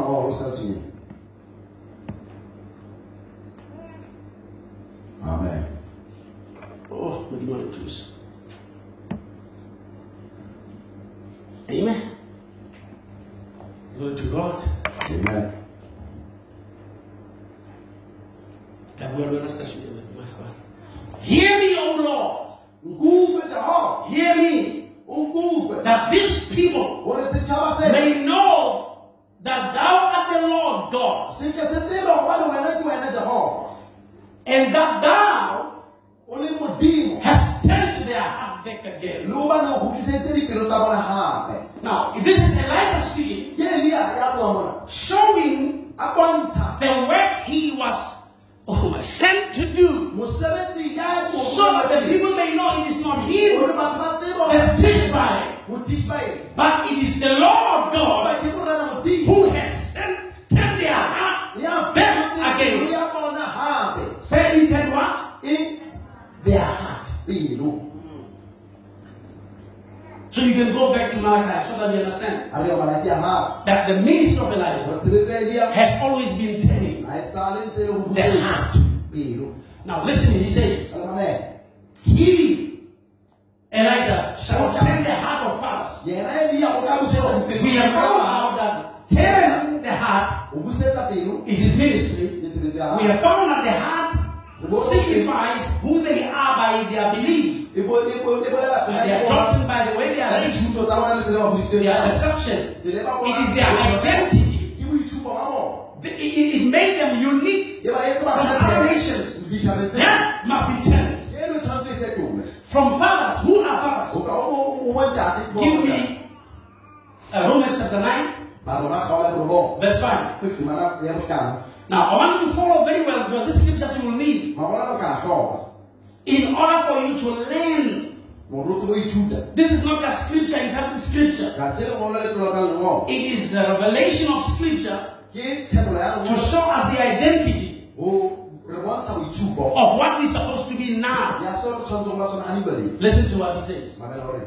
Amen. Oh, what do you want to choose? Amen. Glory to God. Amen. Hear me, O Lord. Hear me. That these people may know that thou art the Lord God, and that thou hast turned their heart back again. Now, if this is Elijah speaking, showing the work he was sent to do, so that the people may know it is not him that teach by it, but it is the Lord God who has turned their hearts back again. Say it and what? In their heart. So you can go back to Malachi so that you understand that the ministry of Elijah has always been turning the heart. Now listen, he says, he, Elijah, shall turn the heart of fathers. So we have found out that turn the heart is his ministry. We have found that the heart signifies who they are by their belief. They are talking by the way they are living, their perception. It is their identity. It made them unique from other nations. That must be turned. From fathers, who are fathers? Give me Romans chapter 9, verse 5. Now, I want you to follow very well because this scriptures you will need in order for you to learn. This is not a scripture, interpreted scripture. It is a revelation of scripture to show us the identity of what we're supposed to be now. Listen to what he says.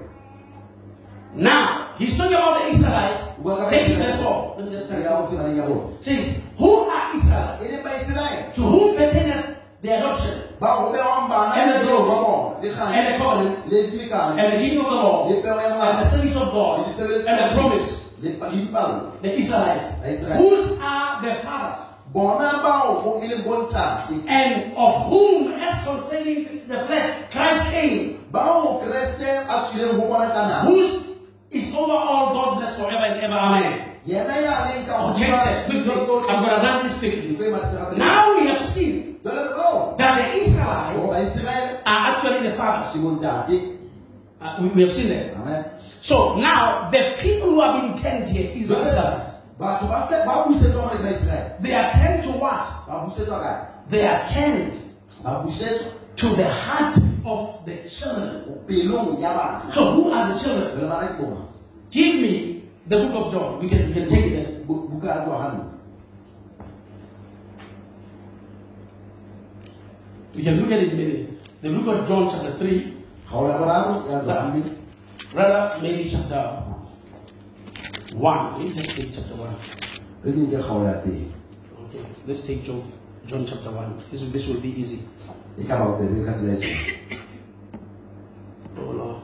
Now, he's talking about the Israelites. Take verse 4. Let me just start. Says, who are Israelites? To whom pertaineth the adoption, and the glory, and the covenants, and the giving of the law, and the service of God, and the promise. The Israelites, whose are the fathers, and of whom, as concerning the flesh, Christ came, whose is over all God bless forever and ever. Amen. Okay, I'm going to run this quickly. Now we have seen that the Israelites are actually the fathers. We have seen that. Amen. So now the people who have been turned here is the Israelites. They are turned to what? They are turned to the heart of the children. So who are the children? Give me the book of John. We can take it there. We can look at it maybe. The book of John chapter 3. Rather, maybe chapter 1. Let me just take chapter 1. Okay, let's take John chapter 1. This will be easy. Oh Lord.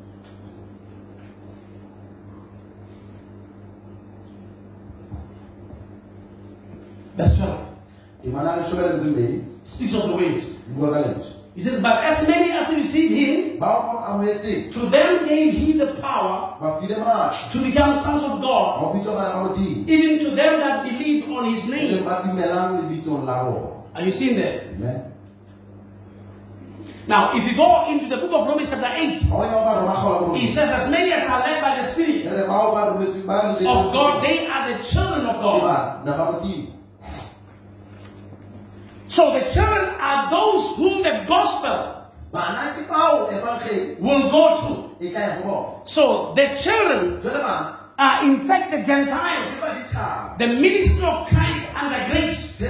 Verse 12. Speaks of the weight. He says, but as many as received him, to them gave he the power to become sons of God, even to them that believe on his name. Are you seeing that? Amen. Now, if you go into the book of Romans chapter 8, he says, as many as are led by the Spirit of God, they are the children of God. So the children are those whom the gospel will go to. So the children are in fact the Gentiles, the ministry of Christ and the grace.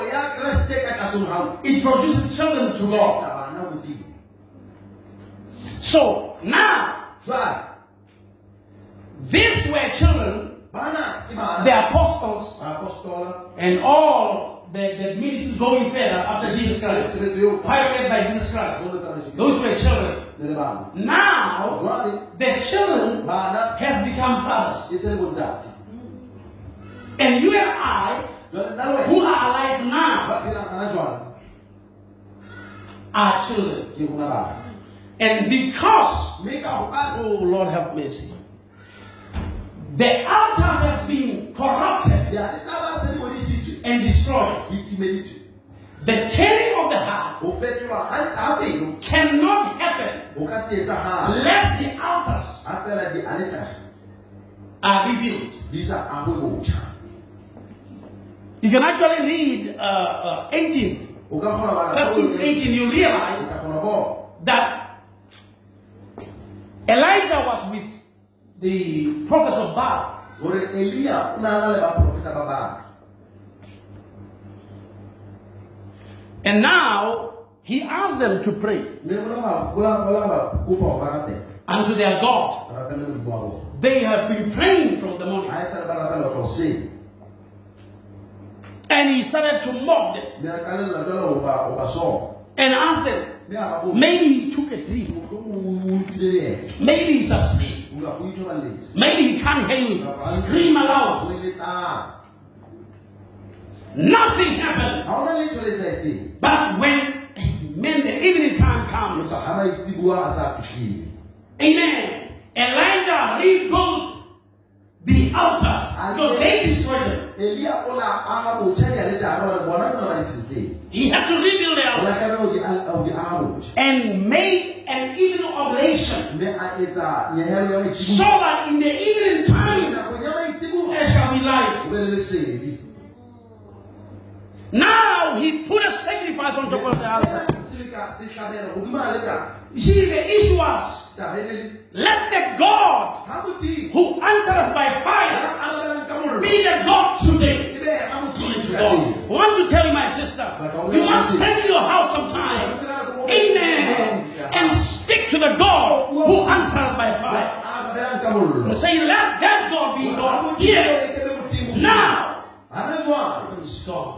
It produces children to God. So now, these were children, the apostles, and all the ministry going further after Jesus Christ, pioneered by Jesus Christ. Those were children. Now, the children has become fathers. And you and I, who are alive now, are children. And because, oh Lord have mercy, the altars has been corrupted and destroyed. The turning of the heart cannot happen unless the altars are revealed. You can actually read 18. Verse 18, you realize that Elijah was with the prophet of Baal. And now he asked them to pray unto their God. They have been praying from the morning. And he started to mock them and asked them, maybe he took a tree, maybe he's asleep, maybe he can't hear you, scream aloud. Nothing happened. But when the evening time comes, amen, Elijah rebuilt the altars because they destroyed them. He had to rebuild the altars and made an evening oblation so that in the evening time there shall be light. Now he put a sacrifice on top of the altar. You see, the issue was, let the God who answered by fire be the God today. I want to tell you, my sister, you must stand in your house sometime, amen, and speak to the God who answered by fire. And say, let that God be God here, now. Praise God.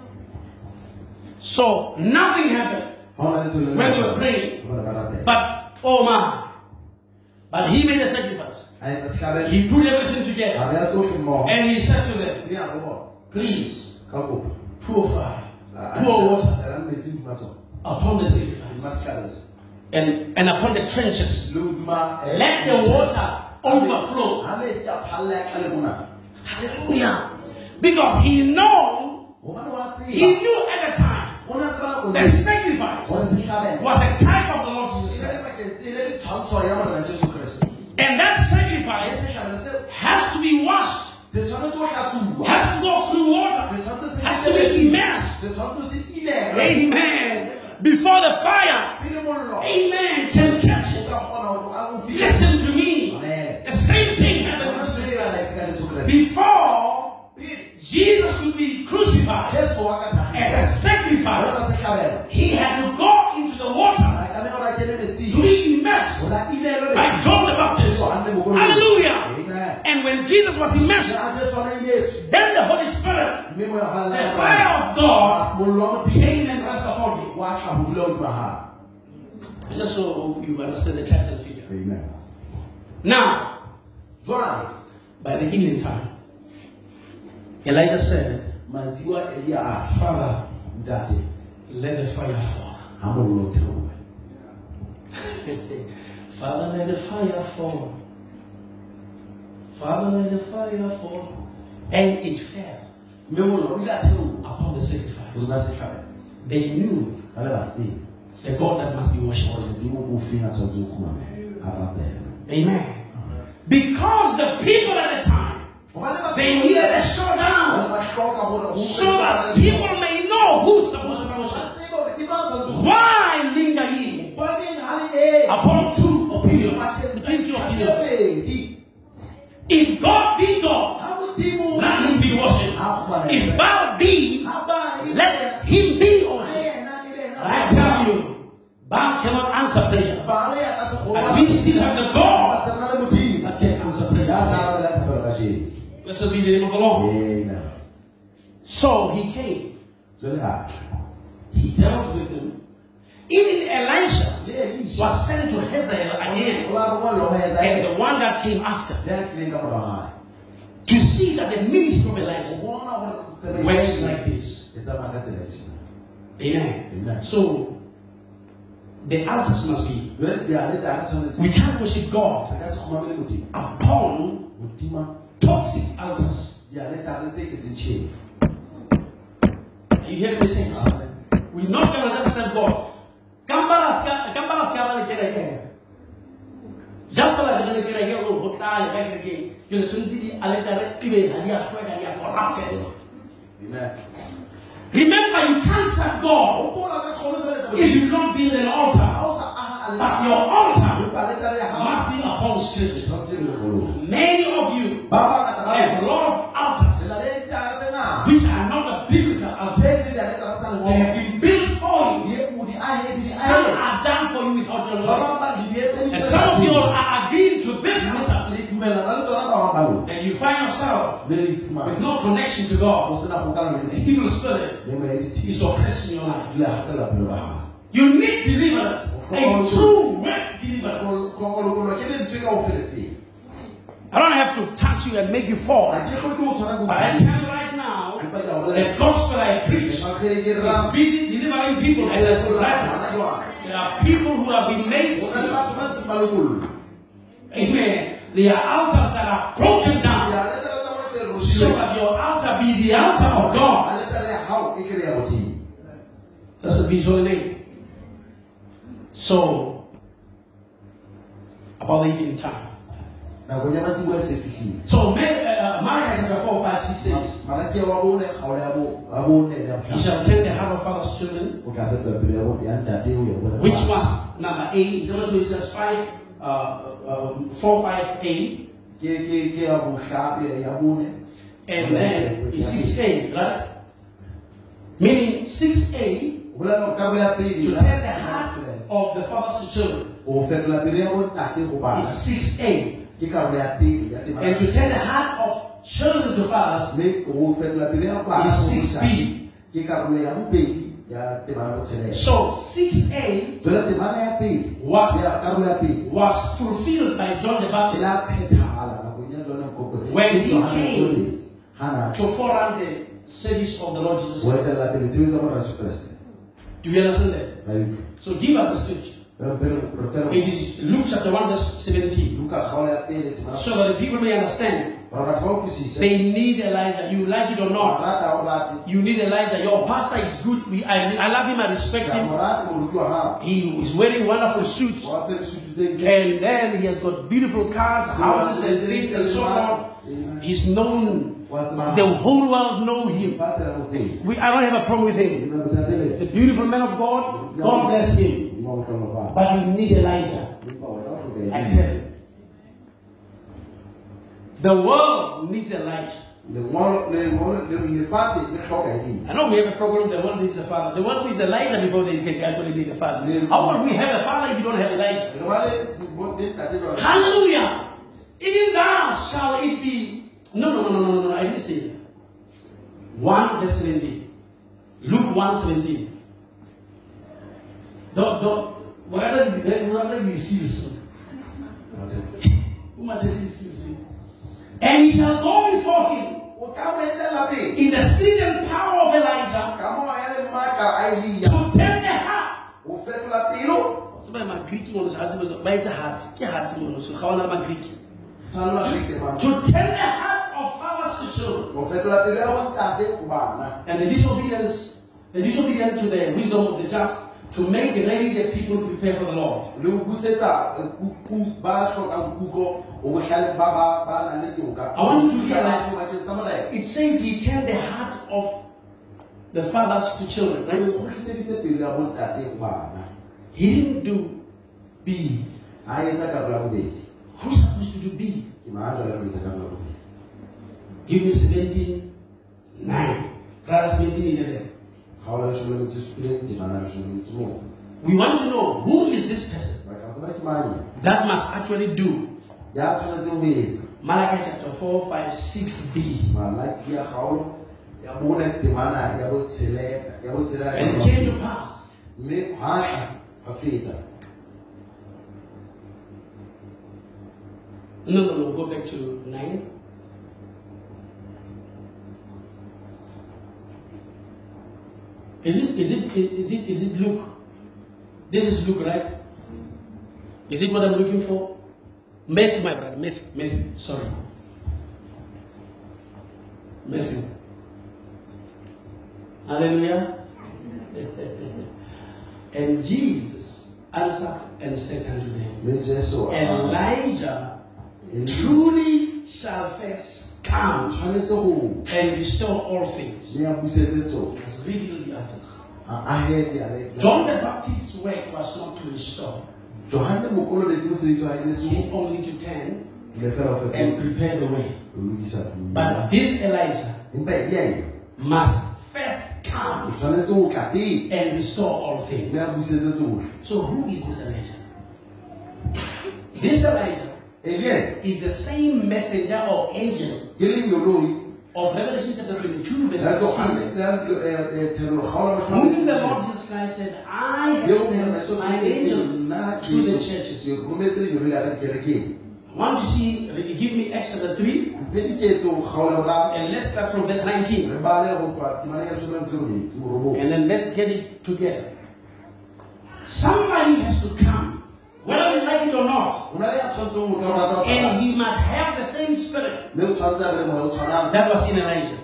So nothing happened when we were praying. But oh my! But he made a sacrifice. He put everything together, and he said to them, "Please pour fire, pour water upon the sacrifice, and upon the trenches. Let the water overflow." Hallelujah! Because he knew at the time the sacrifice was a type of the Lord Jesus Christ. And that sacrifice has to be washed, has to go through water, has to be immersed. Amen. Before the fire, amen, can catch it. Listen to me. The same thing happened with Jesus. Before Jesus would be crucified as a sacrifice, he had to go into the water to be immersed like John the Baptist. Hallelujah. And when Jesus was immersed, then the Holy Spirit, the fire of God, came and rested upon him. Just so you understand the capital figure. Now, by the evening time, Elijah said, Father, let the fire fall. Father, let the fire fall. Father, let the fire fall. And it fell upon the sacrifice. They knew the God that must be worshipped. Amen. Because the people at the time, they needed a showdown so that people may know who's supposed to worship. Why linger ye upon two opinions? Between two opinions. If God be God, let him be worshipped. If Baal be, let him be worshipped. I tell you, Baal cannot answer prayer. And we still have the God that can answer prayer. Blessed be the name of the Lord. Amen. So he came. He dealt with them. Even Elisha was sent to Hazael again, and the one that came after, to see that the ministry of Elijah works like this. Amen. So the altars must be. We can't worship God upon toxic altars. You hear me saying? We're not going to just serve God. Just like the here, you corrupted. Remember, you can't serve God if you don't build an altar. But your altar must be upon scripture. Many of you have a lot of altars which are not the biblical altars. They have been built for you. Some are done for you without your love. And some of you are agreeing to this altar. And you find yourself with no connection to God. The evil spirit is oppressing your life. You need deliverance. A true word deliverance. I don't have to touch you and make you fall. But I tell you right now, the gospel I preach is busy delivering people as I said right now. There are people who have been made free. Amen. There are altars that are broken down so that your altar be the altar of God. That's the visual name. So, about the evening time, So Malachi chapter 4, 5, 6 says, "He shall turn the heart of fathers to children," which was number 8. It's also says 4, 5, 8. And then it's 6a, right? Meaning 6a to turn the heart of the fathers to children is 6a. And to turn the heart of children to fathers is 6b. So 6a was fulfilled by John the Baptist when he came to forerun the service of the Lord Jesus Christ. Do you understand that? So give us the scripture. It is Luke chapter 1 verse 17. So that the people may understand. They need Elijah. You like it or not. You need Elijah. Your pastor is good. I love him. I respect him. He is wearing wonderful suits. And then he has got beautiful cars, houses and things and so on. He's known. The whole world know him. I don't have a problem with him. He's a beautiful man of God. God bless him. But you need Elijah. I tell you. The world needs Elijah. I know we have a problem. The world needs a father. The world needs Elijah before they can actually need a father. How would we have a father if you don't have Elijah? Hallelujah. Even thou shall it be. No. I didn't say that. 1 verse 17. Luke 1:17. Don't. Whatever you see this. And he shall go before him in the spirit and power of Elijah to turn the heart. To turn the heart of fathers to children. And the disobedient to the wisdom of the just, to make ready the people prepare for the Lord. I want you to realize it says he turned the heart of the fathers to children. He didn't do B. Who's supposed to do B? Give me 17, 9. Rather 17, 11. We want to know who is this person that must actually do Malachi chapter 4, 5, 6b. And it came to pass. No, go back to 9. Is it Luke? This is Luke, right? Is it what I'm looking for? Matthew, my brother. Matthew. Sorry. Matthew. Hallelujah. And Jesus answered and said unto them, Elijah truly shall first come and restore all things. He has revealed the others. John the Baptist's work was not to restore. He only to turn and prepare the way. But this Elijah must first come and restore all things. So who is this Elijah? This Elijah is the same messenger or angel of Revelation chapter 22 verse 16. Whom the Lord Jesus Christ said, I have sent my angel to the churches. Want to see, give me Acts chapter 3. And let's start from verse 19. And then let's get it together. Somebody has to come, whether you like it or not. And he must have the same spirit that was in Elijah.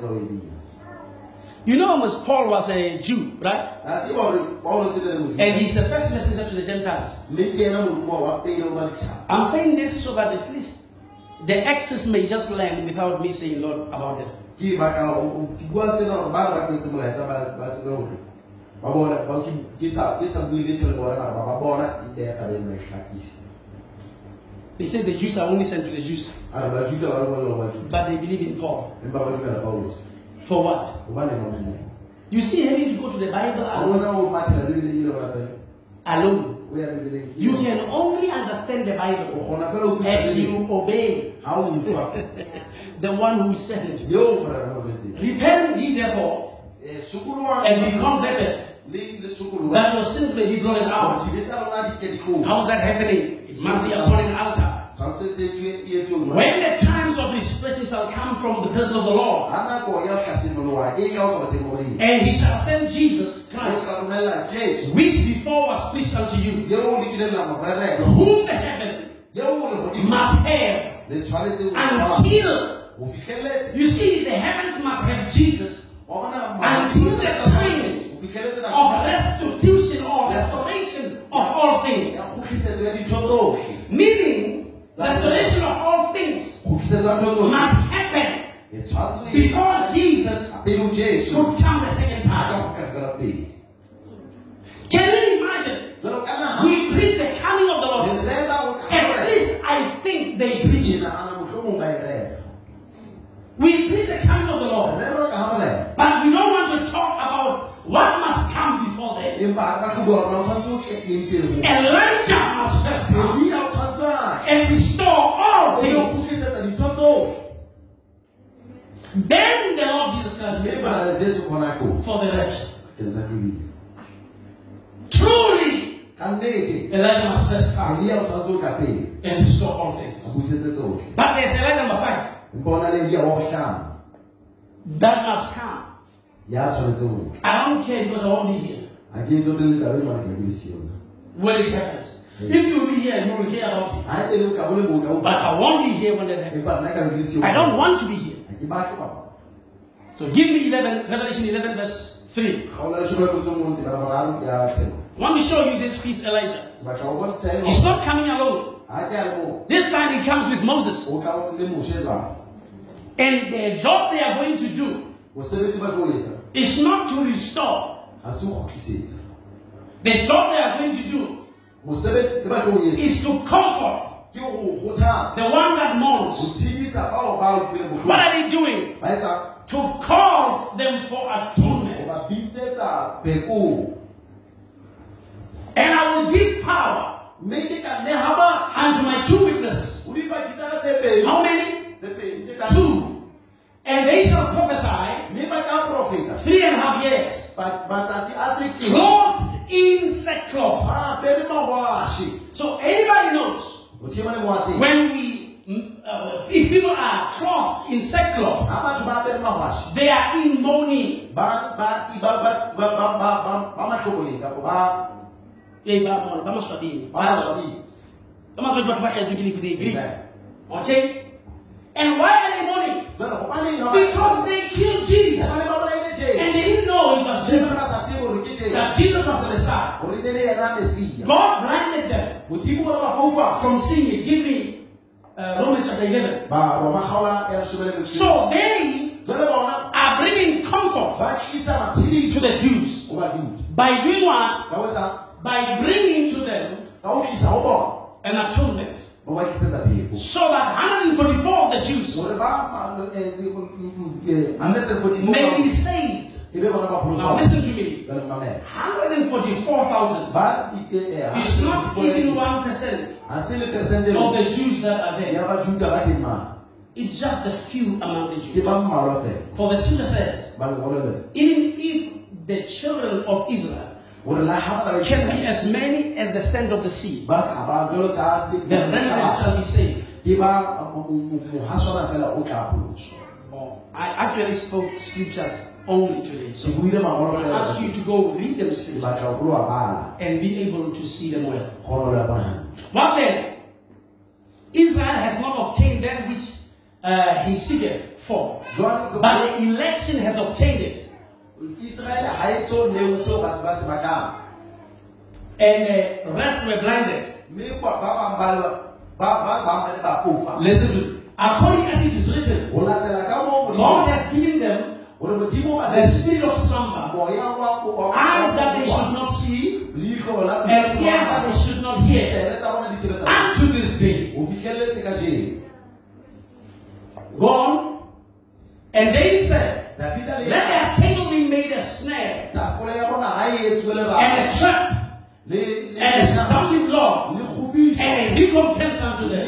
You know, Paul was a Jew, right? And he's the first messenger to the Gentiles. I'm saying this so that at least the excess may just land without me saying Lord about it. They say the Jews are only sent to the Jews. But they believe in Paul. For what? You see, having to go to the Bible alone. You can only understand the Bible as you obey the one who is sent. Repent ye therefore and be converted, that your sins may be blotted out. How is that happening? It must be upon an altar. When the times of his presence shall come from the presence of the Lord, and he shall send Jesus Christ, which before was preached unto you, whom the heaven must have until, you see, the heavens must have Jesus until the time of restitution or restoration of all things. Meaning, restoration of all things must happen before Jesus could come the second time. Can you imagine? We preach the coming of the Lord. At least I think they preach it. We preach the coming of the Lord. But we don't want to talk about what must come before that. Elijah must first come and restore all things. Then the Lord Jesus Christ will come for the rest. Truly, Elijah must first come and restore all things. But there's Elijah number 5. That must come. I don't care because I won't be here when it happens. If you will be here, you will hear about it. But I won't be here when that happens. I don't want to be here. So give me Revelation 11 verse 3. I want to show you this fifth Elijah. He's not coming alone. This time he comes with Moses. And the job they are going to do is not to restore. The job they are going to do is to comfort the one that mourns. What are they doing? To call them for atonement. And I will give power unto my 2 witnesses. How many? 2. And they shall prophesy 3.5 years, clothed in sackcloth. So anybody knows when if people are clothed in sackcloth, they are in mourning. Okay? And why are they mourning? Because they killed Jesus. And they didn't know it was Jesus. That Jesus was the Messiah. God blinded them from seeing it. Give me Romans chapter 11. So they are bringing comfort to the Jews. By doing what? By bringing to them an atonement. So that 144 of the Jews may be saved. Now listen to me. 144,000 is not even 1% of the Jews that are there. It's just a few among the Jews. For the scripture says, even if the children of Israel can be as many as the sand of the sea, the remnant shall be saved. I actually spoke scriptures only today, so I ask you to go read them scriptures and be able to see them well. What then? Israel had not obtained that which he seeketh for, but the election has obtained it. And the rest were blinded. Listen to it. according as it is written, God had given them the spirit of slumber, eyes that they should not see, and ears that they should not hear, unto this day. Go on. And David said, let their table be made a snare, and a trap, and a stumbling block, and a recompense unto them.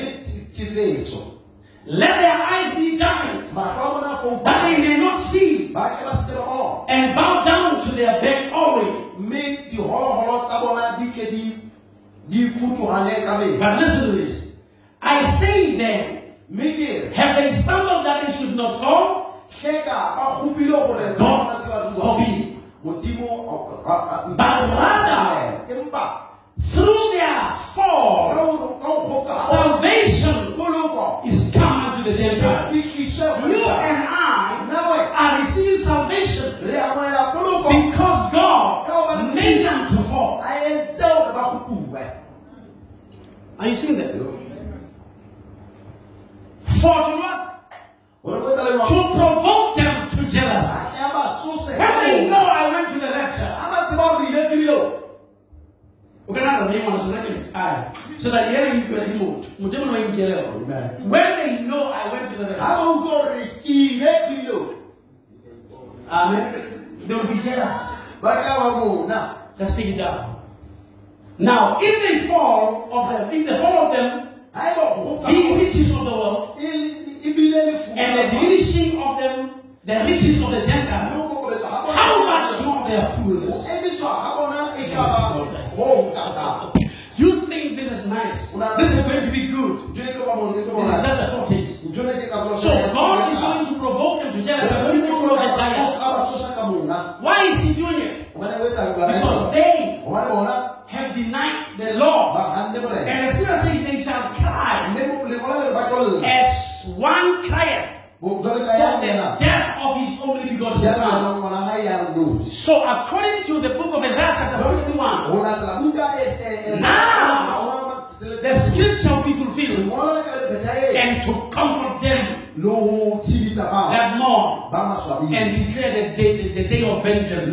Let their eyes be darkened, that they may not see, and bow down to their bed always. But listen to this. I say then, have they stumbled that they should not fall? God forbid. But rather, through their fall, salvation is come unto the Gentiles. You and I are receiving salvation because God made them to fall. Are you seeing that? For to what? To provoke them to jealousy. When they know I went to the lecture, so that when they know I went to the lecture, amen, they will be jealous. Just take it down. Now, if they fall of them, if the fall of them be riches of the world, and the diminishing of them, the riches of the Gentiles, how much more their foolishness? You think this is nice? This is going to be good. This is just a foretaste. So God is going to provoke them to jealousy. Why is He doing it? Because they have denied the law. And the Scripture says they shall cry as one crieth for the death of his only begotten Son. So according to the book of Isaiah chapter 61, now the Scripture will be fulfilled, and to comfort them that mourn and declare the day of vengeance.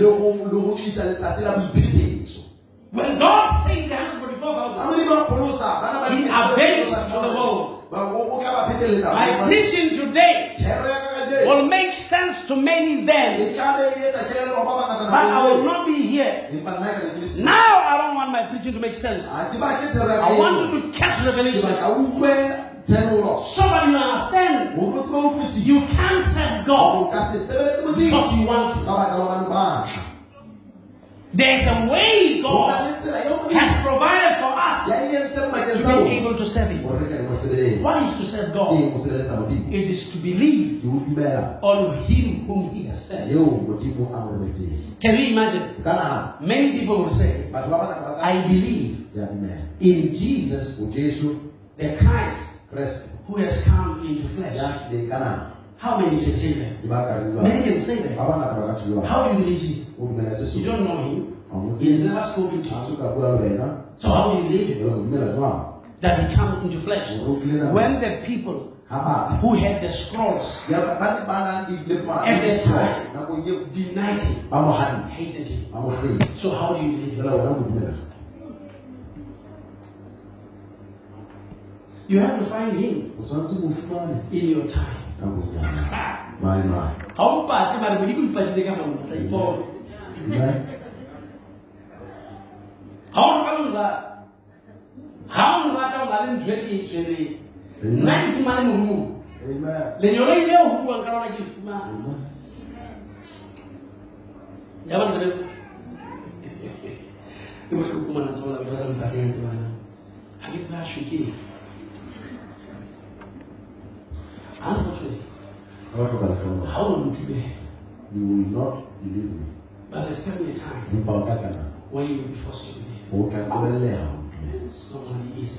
When God saved the 144,000, He avenged for the world. My preaching today will make sense to many then, but I will not be here. Now I don't want my preaching to make sense. I want you to catch revelation. Somebody will understand. You can't serve God because you want to. There's a way God has provided for us to be able to serve Him. What is to serve God? It is to believe on Him whom He has sent. Can you imagine? Many people will say, I believe in Jesus, the Christ who has come into flesh. How many can say that? Many can say that. How do you believe Jesus? You don't know Him. He has never spoken to you. So how do you believe that He comes into flesh? When the people who had the scrolls at that time denied Him, hated Him. So how do you believe? You have to find Him in your time. How part you are really good how nice man who then you're right there who are going to give unfortunately, how long today? You will not believe me. But there's coming a time when you will be forced to believe. Somebody is.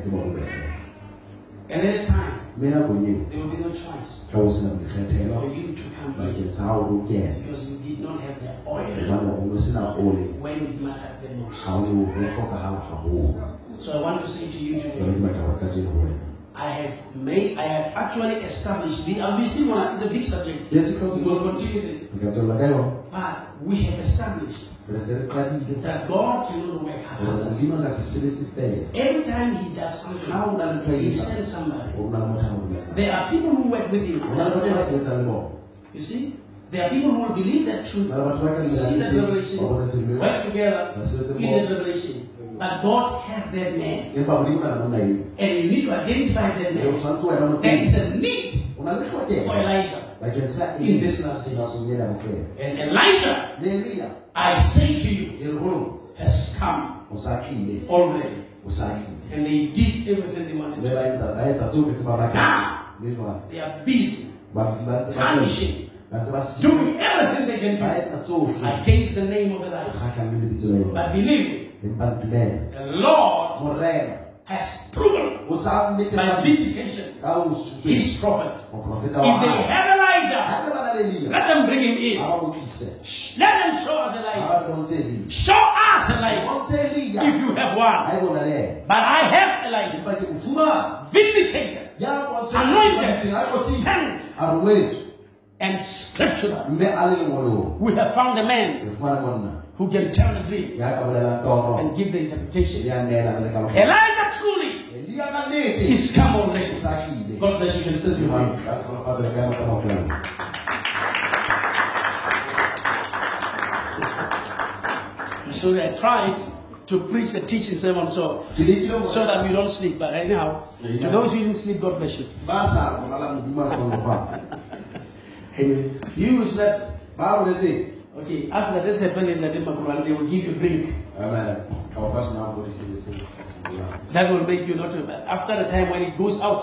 And at that time, there will be no choice for you to come to because you did not have the oil when it mattered the most. So I want to say to you today, I have actually established, it's a big subject. Yes, because we will continue it. But we have established that God cannot work haphazardly. Every time He does something, He sends somebody. There are people who work with Him. You see? There are people who will believe that truth, see that revelation, work together in that revelation. But God has that man. And you need to identify that man. There is a need for Elijah in this last days. And Elijah, I say to you, has come already. And they did everything they wanted to. Now, they are busy, punishing, doing everything they can do against the name of the Lord. But believe me, the Lord has proven by vindication His prophet. If they have Elijah, let them bring him in. Let them show us Elijah. Show us Elijah if you have one. But I have Elijah. Vindicated, anointed, sent, and scriptural. We have found a man who can tell the dream and give the interpretation. Elijah truly is come already. God bless you. Can still do So I tried to preach the teaching sermon so that we don't sleep. But anyhow, to those who didn't sleep, God bless you. Use that. Okay, as the days happen in the Democrat, they will give you a drink. That will make you not. After the time when it goes out,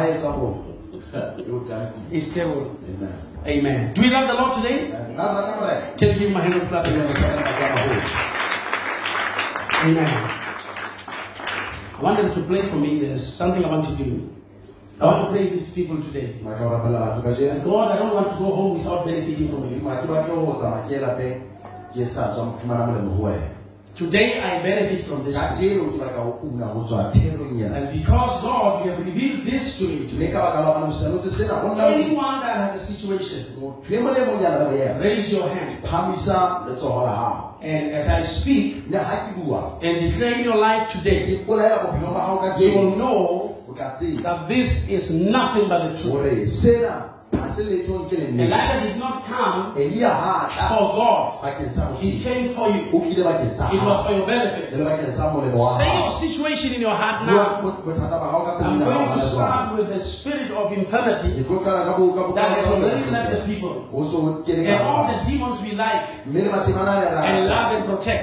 it's stable. Amen. Do we love the Lord today? Can you give my hand of clap? Amen. I want them to play for me. There's something I want to do. I want to play with people today. God, I don't want to go home without benefiting from you. Today I benefit from this. And because God, you have revealed this to me today. Anyone that has a situation, raise your hand. And as I speak and declare in your life today, you will know that this is nothing but the truth. Elijah did not come for God. He came for you. It was for your benefit. Say your situation in your heart now. I'm going to start with the spirit of infirmity that has already left the people. And all the demons we like and love and protect,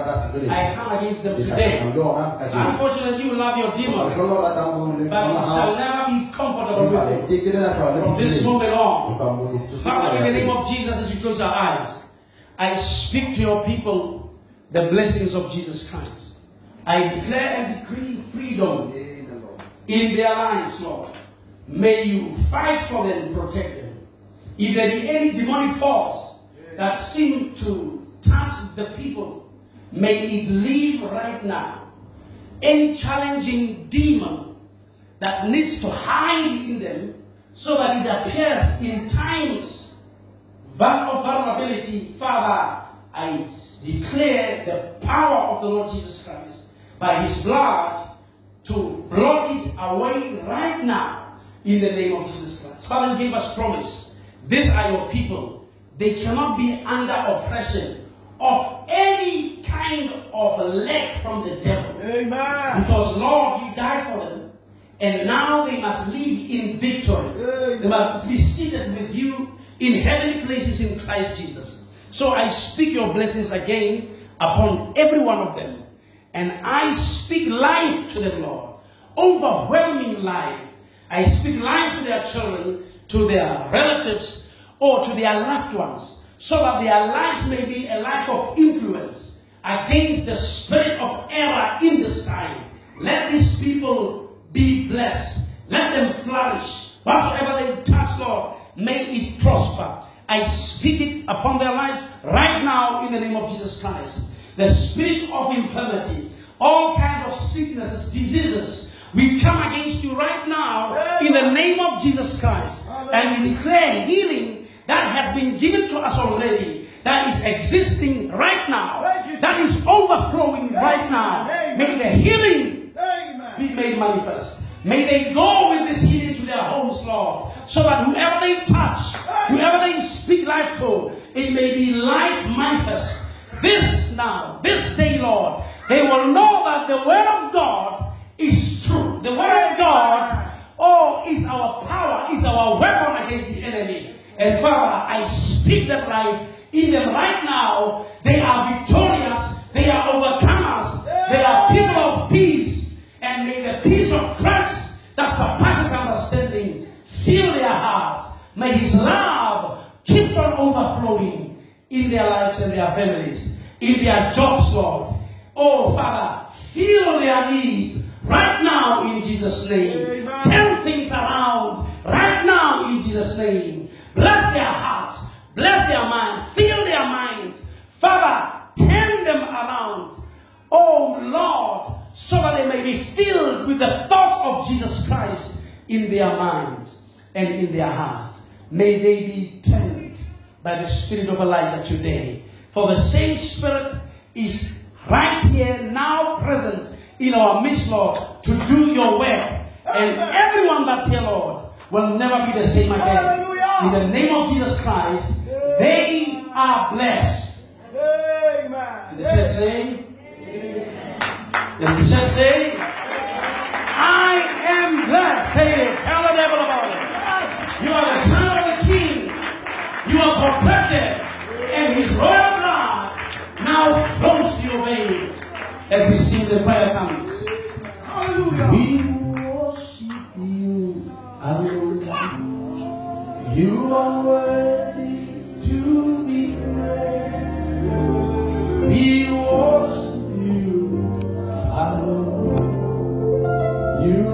I come against them today. Unfortunately, you love your demon, but you shall never be comfortable with it from this moment on. Father, in the name of Jesus, as we close our eyes, I speak to your people the blessings of Jesus Christ. I declare and decree freedom in their lives, Lord. May you fight for them and protect them. If there be any demonic force that seem to touch the people, may it leave right now. Any challenging demon that needs to hide in them so that it appears in times of vulnerability, Father, I declare the power of the Lord Jesus Christ by His blood to blot it away right now in the name of Jesus Christ. Father, gave us promise. These are your people. They cannot be under oppression of any kind of lack from the devil. Amen. Because Lord, He died for them. And now they must live in victory. They must be seated with you in heavenly places in Christ Jesus. So I speak your blessings again upon every one of them. And I speak life to them, Lord. Overwhelming life. I speak life to their children, to their relatives, or to their loved ones, so that their lives may be a life of influence against the spirit of error in this time. Let these people be blessed. Let them flourish. Whatsoever they touch, Lord, may it prosper. I speak it upon their lives right now in the name of Jesus Christ. The spirit of infirmity, all kinds of sicknesses, diseases, We come against you right now in the name of Jesus Christ. And we declare healing that has been given to us already, that is existing right now, that is overflowing right now. May the healing be made manifest. May they go with this healing to their homes, Lord, so that whoever they touch, whoever they speak life to, it may be life manifest. This day, Lord, they will know that the word of God is true. The word of God, is our power, is our weapon against the enemy. And Father, I speak that life in them right now. They are victorious. They are overcomers. They are people of peace. And may the peace of Christ that surpasses understanding fill their hearts. May His love keep on overflowing in their lives and their families, in their jobs, Lord. Oh, Father, fill their needs right now in Jesus' name. Turn things around right now in Jesus' name. Bless their hearts. Bless their minds. Fill their minds. Father, turn them around. Oh, Lord, so that they may be filled with the thought of Jesus Christ in their minds and in their hearts. May they be turned by the Spirit of Elijah today. For the same Spirit is right here, now present in our midst, Lord, to do your work. And everyone that's here, Lord, will never be the same again. In the name of Jesus Christ, they are blessed. Amen. The church say, the church say, I am blessed. Say it. Tell the devil about it. You are the child of the King. You are protected. And His royal blood now flows to your veins as we sing the prayer comes.